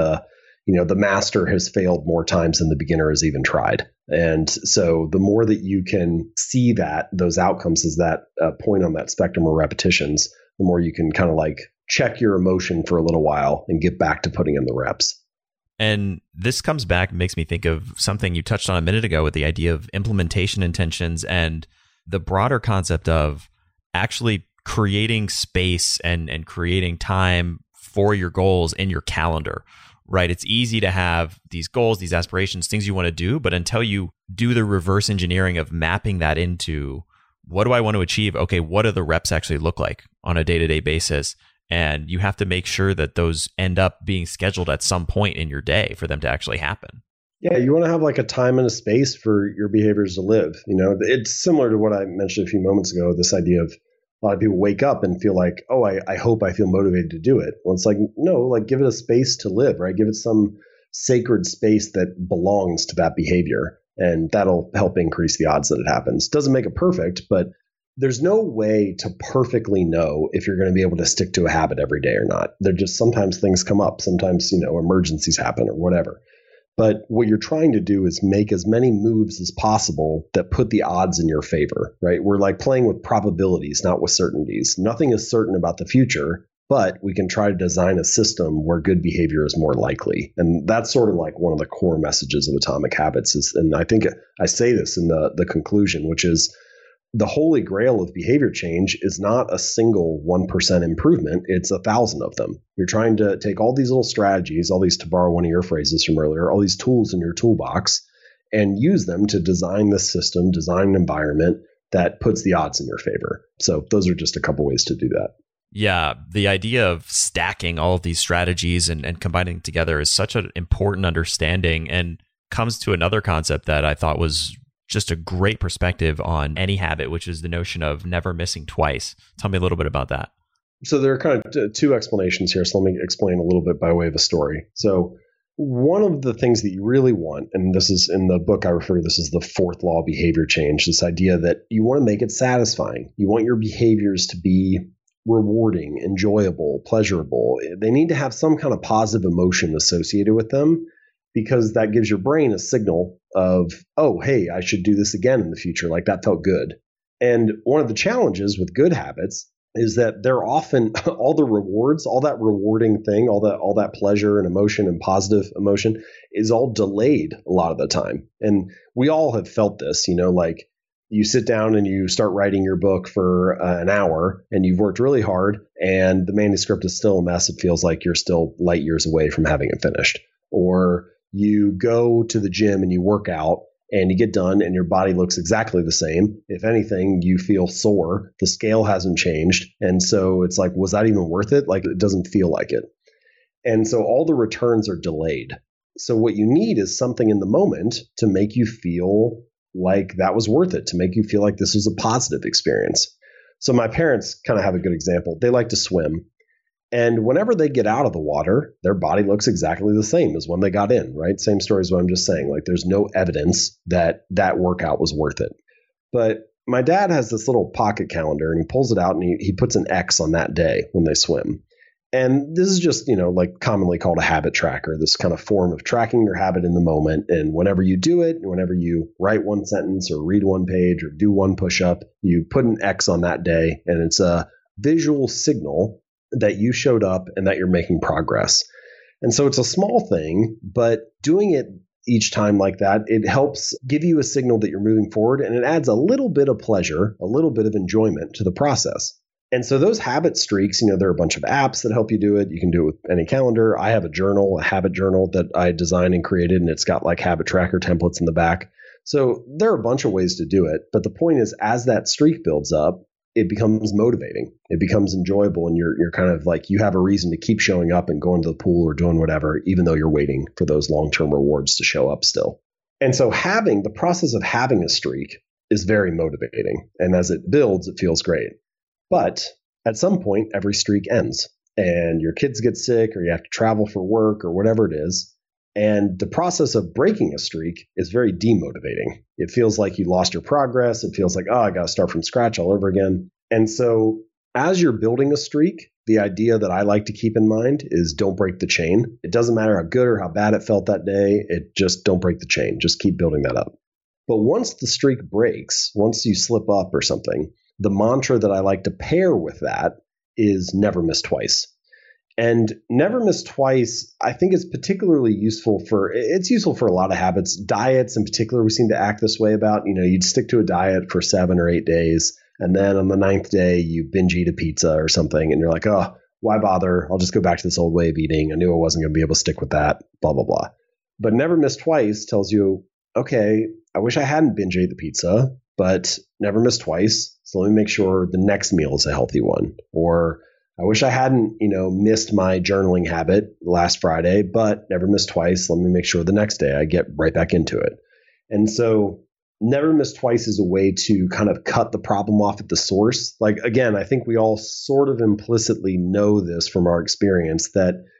the master has failed more times than the beginner has even tried. And so the more that you can see those outcomes as that point on that spectrum of repetitions, the more you can kind of check your emotion for a little while and get back to putting in the reps. And this comes back, makes me think of something you touched on a minute ago with the idea of implementation intentions and the broader concept of actually creating space and creating time for your goals in your calendar, right? It's easy to have these goals, these aspirations, things you want to do, but until you do the reverse engineering of mapping that into what do I want to achieve? Okay, what do the reps actually look like on a day-to-day basis? And you have to make sure that those end up being scheduled at some point in your day for them to actually happen. Yeah, you want to have a time and a space for your behaviors to live. It's similar to what I mentioned a few moments ago, this idea of a lot of people wake up and feel oh, I hope I feel motivated to do it. Well, it's no, give it a space to live, right? Give it some sacred space that belongs to that behavior. And that'll help increase the odds that it happens. Doesn't make it perfect, but there's no way to perfectly know if you're going to be able to stick to a habit every day or not. There just sometimes things come up, sometimes, emergencies happen or whatever. But what you're trying to do is make as many moves as possible that put the odds in your favor, right? We're like playing with probabilities, not with certainties. Nothing is certain about the future, but we can try to design a system where good behavior is more likely. And that's sort of like one of the core messages of Atomic Habits is, and I think I say this in the conclusion, which is the holy grail of behavior change is not a single 1% improvement. It's 1,000 of them. You're trying to take all these little strategies, all these, to borrow one of your phrases from earlier, all these tools in your toolbox and use them to design the system, design an environment that puts the odds in your favor. So those are just a couple ways to do that. Yeah, the idea of stacking all of these strategies and combining together is such an important understanding, and comes to another concept that I thought was just a great perspective on any habit, which is the notion of never missing twice. Tell me a little bit about that. So there are kind of two explanations here. So let me explain a little bit by way of a story. So one of the things that you really want, and this is in the book I refer to this as the fourth law of behavior change, this idea that you want to make it satisfying. You want your behaviors to be rewarding, enjoyable, pleasurable. They need to have some kind of positive emotion associated with them, because that gives your brain a signal of, oh, hey, I should do this again in the future. Like that felt good. And one of the challenges with good habits is that they're often all the rewards, all that rewarding thing, all that pleasure and emotion and positive emotion is all delayed a lot of the time. And we all have felt this, like you sit down and you start writing your book for an hour and you've worked really hard and the manuscript is still a mess. It feels like you're still light years away from having it finished. Or you go to the gym and you work out and you get done and your body looks exactly the same. If anything, you feel sore. The scale hasn't changed. And so it's like, was that even worth it? Like, it doesn't feel like it. And so all the returns are delayed. So what you need is something in the moment to make you feel like that was worth it, to make you feel like this was a positive experience. So my parents kind of have a good example. They like to swim. And whenever they get out of the water, their body looks exactly the same as when they got in, right? Same story as what I'm just saying. Like there's no evidence that that workout was worth it. But my dad has this little pocket calendar and he pulls it out and he puts an X on that day when they swim. And this is just, like commonly called a habit tracker, this kind of form of tracking your habit in the moment. And whenever you do it, whenever you write one sentence or read one page or do one push-up, you put an X on that day. And it's a visual signal that you showed up and that you're making progress. And so it's a small thing, but doing it each time like that, it helps give you a signal that you're moving forward, and it adds a little bit of pleasure, a little bit of enjoyment to the process. And so those habit streaks, there are a bunch of apps that help you do it. You can do it with any calendar. I have a habit journal that I designed and created, and it's got like habit tracker templates in the back. So there are a bunch of ways to do it. But the point is, as that streak builds up, it becomes motivating. It becomes enjoyable. And you're kind of like, you have a reason to keep showing up and going to the pool or doing whatever, even though you're waiting for those long-term rewards to show up still. And so the process of having a streak is very motivating. And as it builds, it feels great. But at some point, every streak ends and your kids get sick or you have to travel for work or whatever it is. And the process of breaking a streak is very demotivating. It feels like you lost your progress. It feels like, I got to start from scratch all over again. And so as you're building a streak, the idea that I like to keep in mind is don't break the chain. It doesn't matter how good or how bad it felt that day. It just don't break the chain. Just keep building that up. But once the streak breaks, once you slip up or something, the mantra that I like to pair with that is never miss twice. And never miss twice, I think is particularly useful it's useful for a lot of habits. Diets in particular, we seem to act this way about, you'd stick to a diet for 7 or 8 days. And then on the 9th day, you binge eat a pizza or something. And you're like, oh, why bother? I'll just go back to this old way of eating. I knew I wasn't going to be able to stick with that, blah, blah, blah. But never miss twice tells you, okay, I wish I hadn't binge ate the pizza, but never miss twice. So let me make sure the next meal is a healthy one. Or I wish I hadn't, missed my journaling habit last Friday, but never miss twice. Let me make sure the next day I get right back into it. And so never miss twice is a way to kind of cut the problem off at the source. Like, again, I think we all sort of implicitly know this from our experience that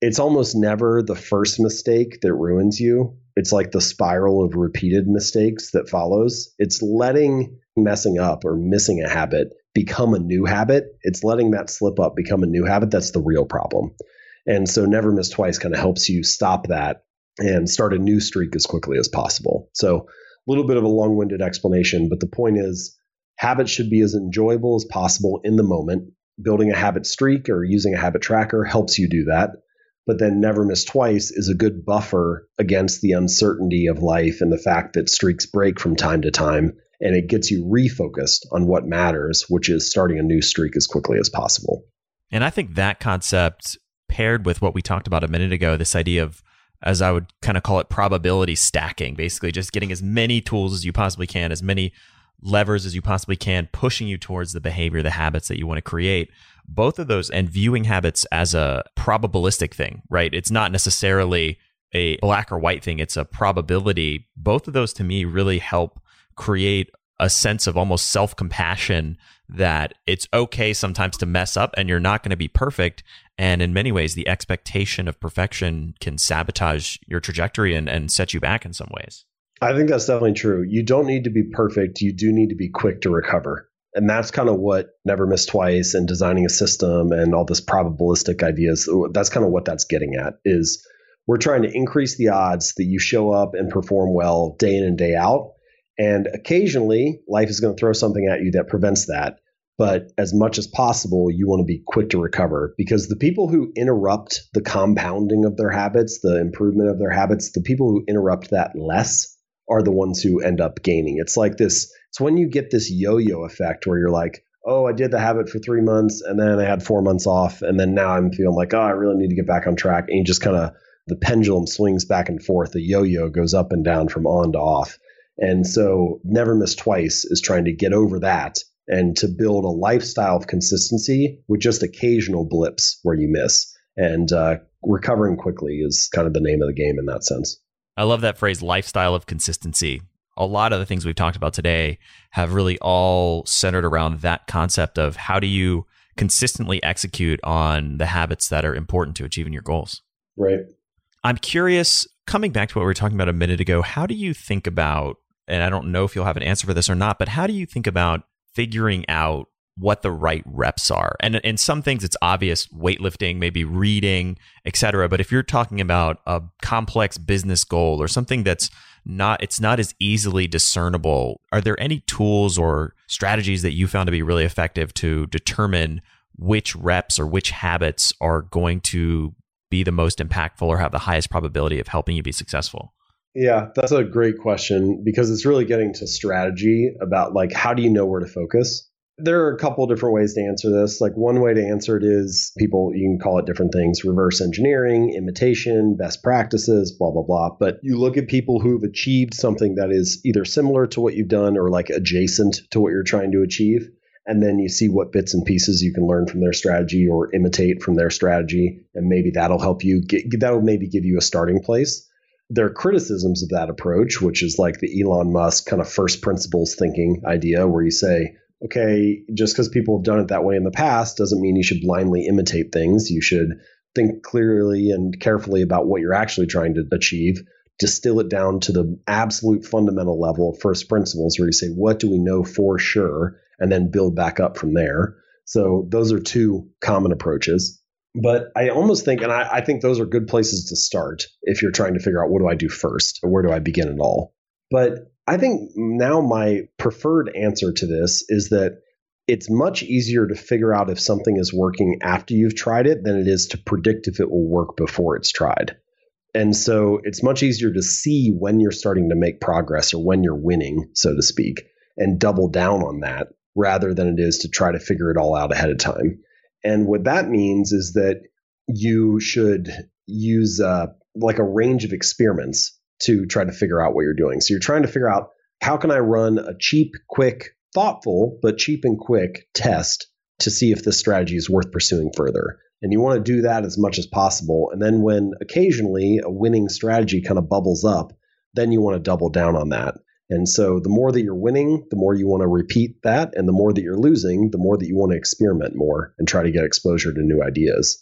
it's almost never the first mistake that ruins you. It's like the spiral of repeated mistakes that follows. It's letting messing up or missing a habit become a new habit. It's letting that slip up become a new habit. That's the real problem. And so Never Miss Twice kind of helps you stop that and start a new streak as quickly as possible. So a little bit of a long-winded explanation, but the point is habits should be as enjoyable as possible in the moment. Building a habit streak or using a habit tracker helps you do that. But then Never Miss Twice is a good buffer against the uncertainty of life and the fact that streaks break from time to time. And it gets you refocused on what matters, which is starting a new streak as quickly as possible. And I think that concept paired with what we talked about a minute ago, this idea of, as I would kind of call it, probability stacking, basically just getting as many tools as you possibly can, as many levers as you possibly can, pushing you towards the behavior, the habits that you want to create. Both of those, and viewing habits as a probabilistic thing, right? It's not necessarily a black or white thing. It's a probability. Both of those to me really help create a sense of almost self-compassion that it's okay sometimes to mess up and you're not going to be perfect. And in many ways, the expectation of perfection can sabotage your trajectory and set you back in some ways. I think that's definitely true. You don't need to be perfect. You do need to be quick to recover. And that's kind of what Never Miss Twice and designing a system and all this probabilistic ideas, that's kind of what that's getting at, is we're trying to increase the odds that you show up and perform well day in and day out. And occasionally, life is going to throw something at you that prevents that. But as much as possible, you want to be quick to recover, because the people who interrupt the compounding of their habits, the improvement of their habits, the people who interrupt that less are the ones who end up gaining. It's like this. It's when you get this yo-yo effect where you're like, oh, I did the habit for 3 months and then I had 4 months off. And then now I'm feeling like, oh, I really need to get back on track. And you just kind of, the pendulum swings back and forth. The yo-yo goes up and down from on to off. And so Never Miss Twice is trying to get over that and to build a lifestyle of consistency with just occasional blips where you miss. And recovering quickly is kind of the name of the game in that sense. I love that phrase, lifestyle of consistency. A lot of the things we've talked about today have really all centered around that concept of how do you consistently execute on the habits that are important to achieving your goals. Right. I'm curious, coming back to what we were talking about a minute ago, how do you think about, and I don't know if you'll have an answer for this or not, but how do you think about figuring out what the right reps are? And in some things, it's obvious, weightlifting, maybe reading, etc. But if you're talking about a complex business goal or something that's it's not as easily discernible, are there any tools or strategies that you found to be really effective to determine which reps or which habits are going to be the most impactful or have the highest probability of helping you be successful? Yeah, that's a great question, because it's really getting to strategy about like, how do you know where to focus? There are a couple of different ways to answer this. Like one way to answer it is you can call it different things: reverse engineering, imitation, best practices, blah, blah, blah. But you look at people who've achieved something that is either similar to what you've done or like adjacent to what you're trying to achieve. And then you see what bits and pieces you can learn from their strategy or imitate from their strategy. And maybe that'll help you that'll maybe give you a starting place. There are criticisms of that approach, which is like the Elon Musk kind of first principles thinking idea, where you say, okay, just because people have done it that way in the past doesn't mean you should blindly imitate things. You should think clearly and carefully about what you're actually trying to achieve, distill it down to the absolute fundamental level of first principles, where you say, what do we know for sure? And then build back up from there. So those are two common approaches. But I almost think, and I think those are good places to start if you're trying to figure out, what do I do first, or where do I begin at all? But I think now my preferred answer to this is that it's much easier to figure out if something is working after you've tried it than it is to predict if it will work before it's tried. And so it's much easier to see when you're starting to make progress or when you're winning, so to speak, and double down on that rather than it is to try to figure it all out ahead of time. And what that means is that you should use like a range of experiments to try to figure out what you're doing. So you're trying to figure out, how can I run a cheap, quick, thoughtful, but cheap and quick test to see if this strategy is worth pursuing further? And you want to do that as much as possible. And then when occasionally a winning strategy kind of bubbles up, then you want to double down on that. And so the more that you're winning, the more you want to repeat that. And the more that you're losing, the more that you want to experiment more and try to get exposure to new ideas.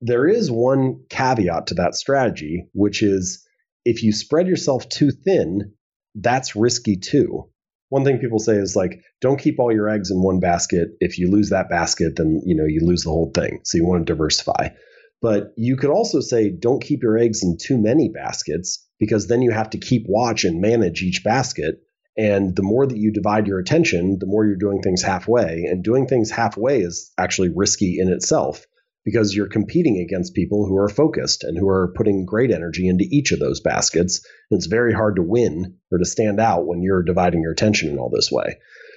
there is one caveat to that strategy, which is if you spread yourself too thin, that's risky too. One thing people say is like, don't keep all your eggs in one basket. If you lose that basket, then you lose the whole thing. So you want to diversify. But you could also say, don't keep your eggs in too many baskets, because then you have to keep watch and manage each basket. And the more that you divide your attention, the more you're doing things halfway. And doing things halfway is actually risky in itself, because you're competing against people who are focused and who are putting great energy into each of those baskets. And it's very hard to win or to stand out when you're dividing your attention in all this way.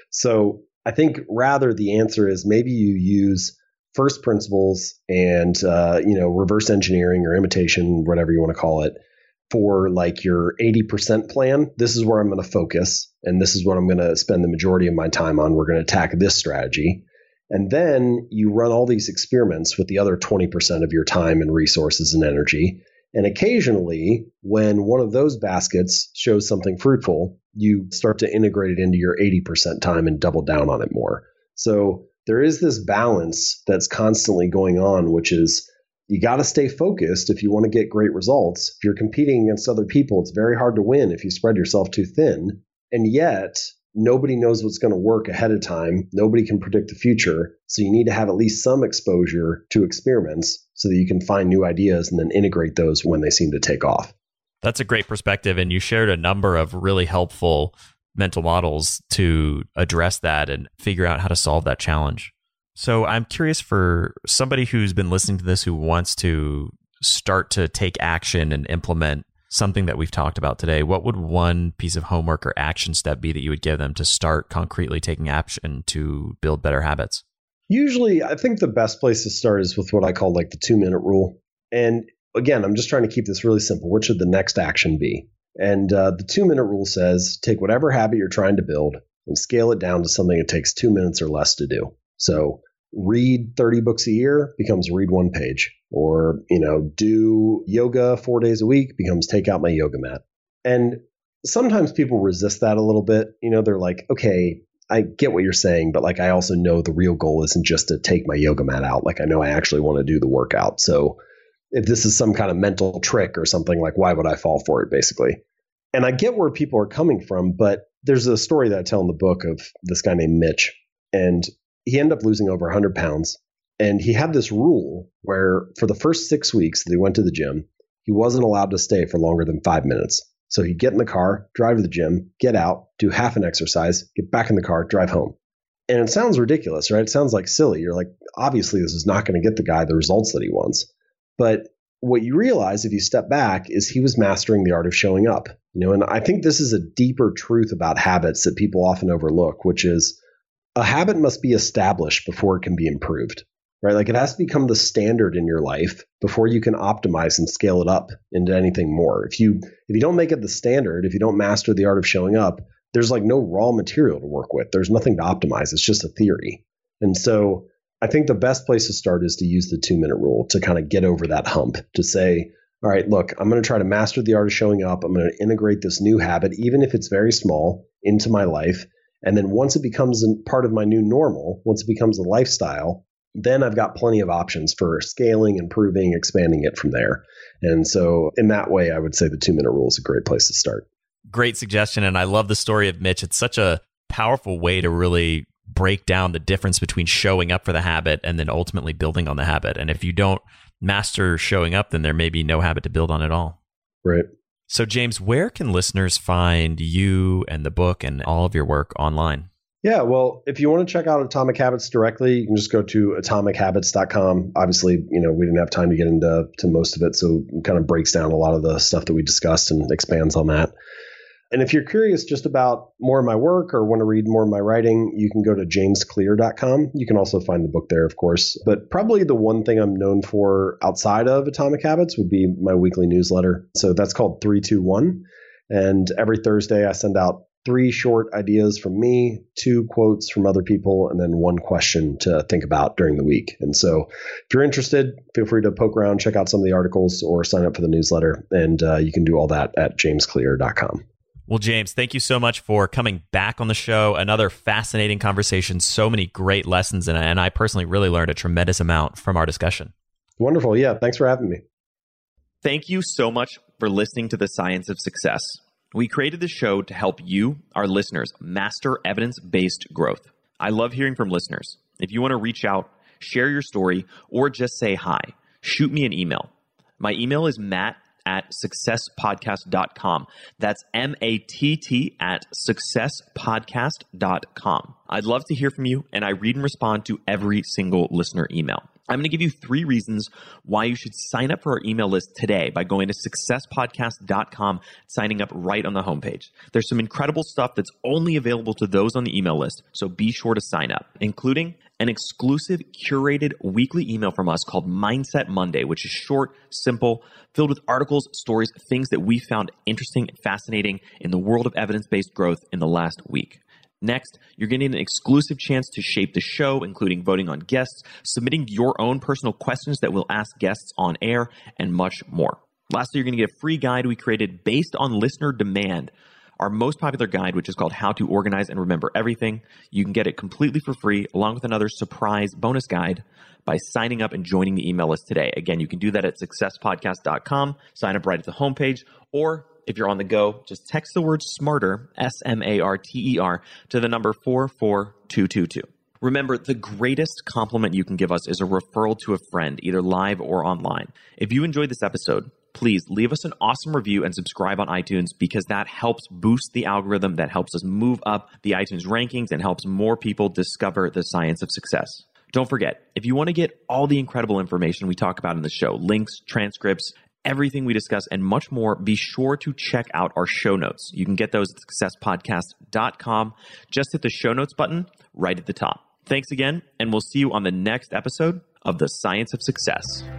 So I think rather the answer is maybe you use first principles and, reverse engineering or imitation, whatever you want to call it, for like your 80% plan. This is where I'm going to focus, and this is what I'm going to spend the majority of my time on. We're going to attack this strategy. And then you run all these experiments with the other 20% of your time and resources and energy. And occasionally, when one of those baskets shows something fruitful, you start to integrate it into your 80% time and double down on it more. So there is this balance that's constantly going on, which is you got to stay focused if you want to get great results. If you're competing against other people, it's very hard to win if you spread yourself too thin. And yet, nobody knows what's going to work ahead of time. Nobody can predict the future. So you need to have at least some exposure to experiments so that you can find new ideas and then integrate those when they seem to take off. That's a great perspective. And you shared a number of really helpful mental models to address that and figure out how to solve that challenge. So I'm curious, for somebody who's been listening to this who wants to start to take action and implement something that we've talked about today, what would one piece of homework or action step be that you would give them to start concretely taking action to build better habits? Usually, I think the best place to start is with what I call like the 2-minute rule. And again, I'm just trying to keep this really simple. What should the next action be? And the 2-minute rule says, take whatever habit you're trying to build and scale it down to something that takes 2 minutes or less to do. So read 30 books a year becomes read 1 page, or, do yoga 4 days a week becomes take out my yoga mat. And sometimes people resist that a little bit. They're like, okay, I get what you're saying, but like, I also know the real goal isn't just to take my yoga mat out. Like, I know I actually want to do the workout. So if this is some kind of mental trick or something, like, why would I fall for it, basically? And I get where people are coming from, but there's a story that I tell in the book of this guy named Mitch, and he ended up losing over 100 pounds. And he had this rule where for the first 6 weeks that he went to the gym, he wasn't allowed to stay for longer than 5 minutes. So he'd get in the car, drive to the gym, get out, do half an exercise, get back in the car, drive home. And it sounds ridiculous, right? It sounds like silly. You're like, obviously this is not going to get the guy the results that he wants. But what you realize if you step back is he was mastering the art of showing up. And I think this is a deeper truth about habits that people often overlook, which is a habit must be established before it can be improved, right? Like, it has to become the standard in your life before you can optimize and scale it up into anything more. If you don't make it the standard, if you don't master the art of showing up, there's like no raw material to work with. There's nothing to optimize. It's just a theory. And so I think the best place to start is to use the 2-minute rule to kind of get over that hump, to say, all right, look, I'm going to try to master the art of showing up. I'm going to integrate this new habit, even if it's very small, into my life. And then once it becomes part of my new normal, once it becomes a lifestyle, then I've got plenty of options for scaling, improving, expanding it from there. And so in that way, I would say the 2-minute rule is a great place to start. Great suggestion. And I love the story of Mitch. It's such a powerful way to really break down the difference between showing up for the habit and then ultimately building on the habit. And if you don't master showing up, then there may be no habit to build on at all. Right. So James, where can listeners find you and the book and all of your work online? Yeah, well, if you want to check out Atomic Habits directly, you can just go to atomichabits.com. Obviously, we didn't have time to get into most of it, so it kind of breaks down a lot of the stuff that we discussed and expands on that. And if you're curious just about more of my work or want to read more of my writing, you can go to jamesclear.com. You can also find the book there, of course. But probably the one thing I'm known for outside of Atomic Habits would be my weekly newsletter. So that's called 321. And every Thursday, I send out 3 short ideas from me, 2 quotes from other people, and then 1 question to think about during the week. And so if you're interested, feel free to poke around, check out some of the articles, or sign up for the newsletter. And you can do all that at jamesclear.com. Well, James, thank you so much for coming back on the show. Another fascinating conversation, so many great lessons, and I personally really learned a tremendous amount from our discussion. Wonderful. Yeah. Thanks for having me. Thank you so much for listening to The Science of Success. We created this show to help you, our listeners, master evidence-based growth. I love hearing from listeners. If you want to reach out, share your story, or just say hi, shoot me an email. My email is matt@successpodcast.com. That's matt@successpodcast.com. I'd love to hear from you, and I read and respond to every single listener email. I'm going to give you 3 reasons why you should sign up for our email list today by going to successpodcast.com, signing up right on the homepage. There's some incredible stuff that's only available to those on the email list, so be sure to sign up, including an exclusive curated weekly email from us called Mindset Monday, which is short, simple, filled with articles, stories, things that we found interesting and fascinating in the world of evidence-based growth in the last week. Next, you're getting an exclusive chance to shape the show, including voting on guests, submitting your own personal questions that we'll ask guests on air, and much more. Lastly, you're going to get a free guide we created based on listener demand, our most popular guide, which is called How to Organize and Remember Everything. You can get it completely for free, along with another surprise bonus guide by signing up and joining the email list today. Again, you can do that at successpodcast.com, sign up right at the homepage, or if you're on the go, just text the word SMARTER, SMARTER, to the number 44222. Remember, the greatest compliment you can give us is a referral to a friend, either live or online. If you enjoyed this episode, please leave us an awesome review and subscribe on iTunes, because that helps boost the algorithm, that helps us move up the iTunes rankings, and helps more people discover the science of success. Don't forget, if you want to get all the incredible information we talk about in the show, links, transcripts, everything we discuss, and much more, be sure to check out our show notes. You can get those at successpodcast.com. Just hit the show notes button right at the top. Thanks again, and we'll see you on the next episode of The Science of Success.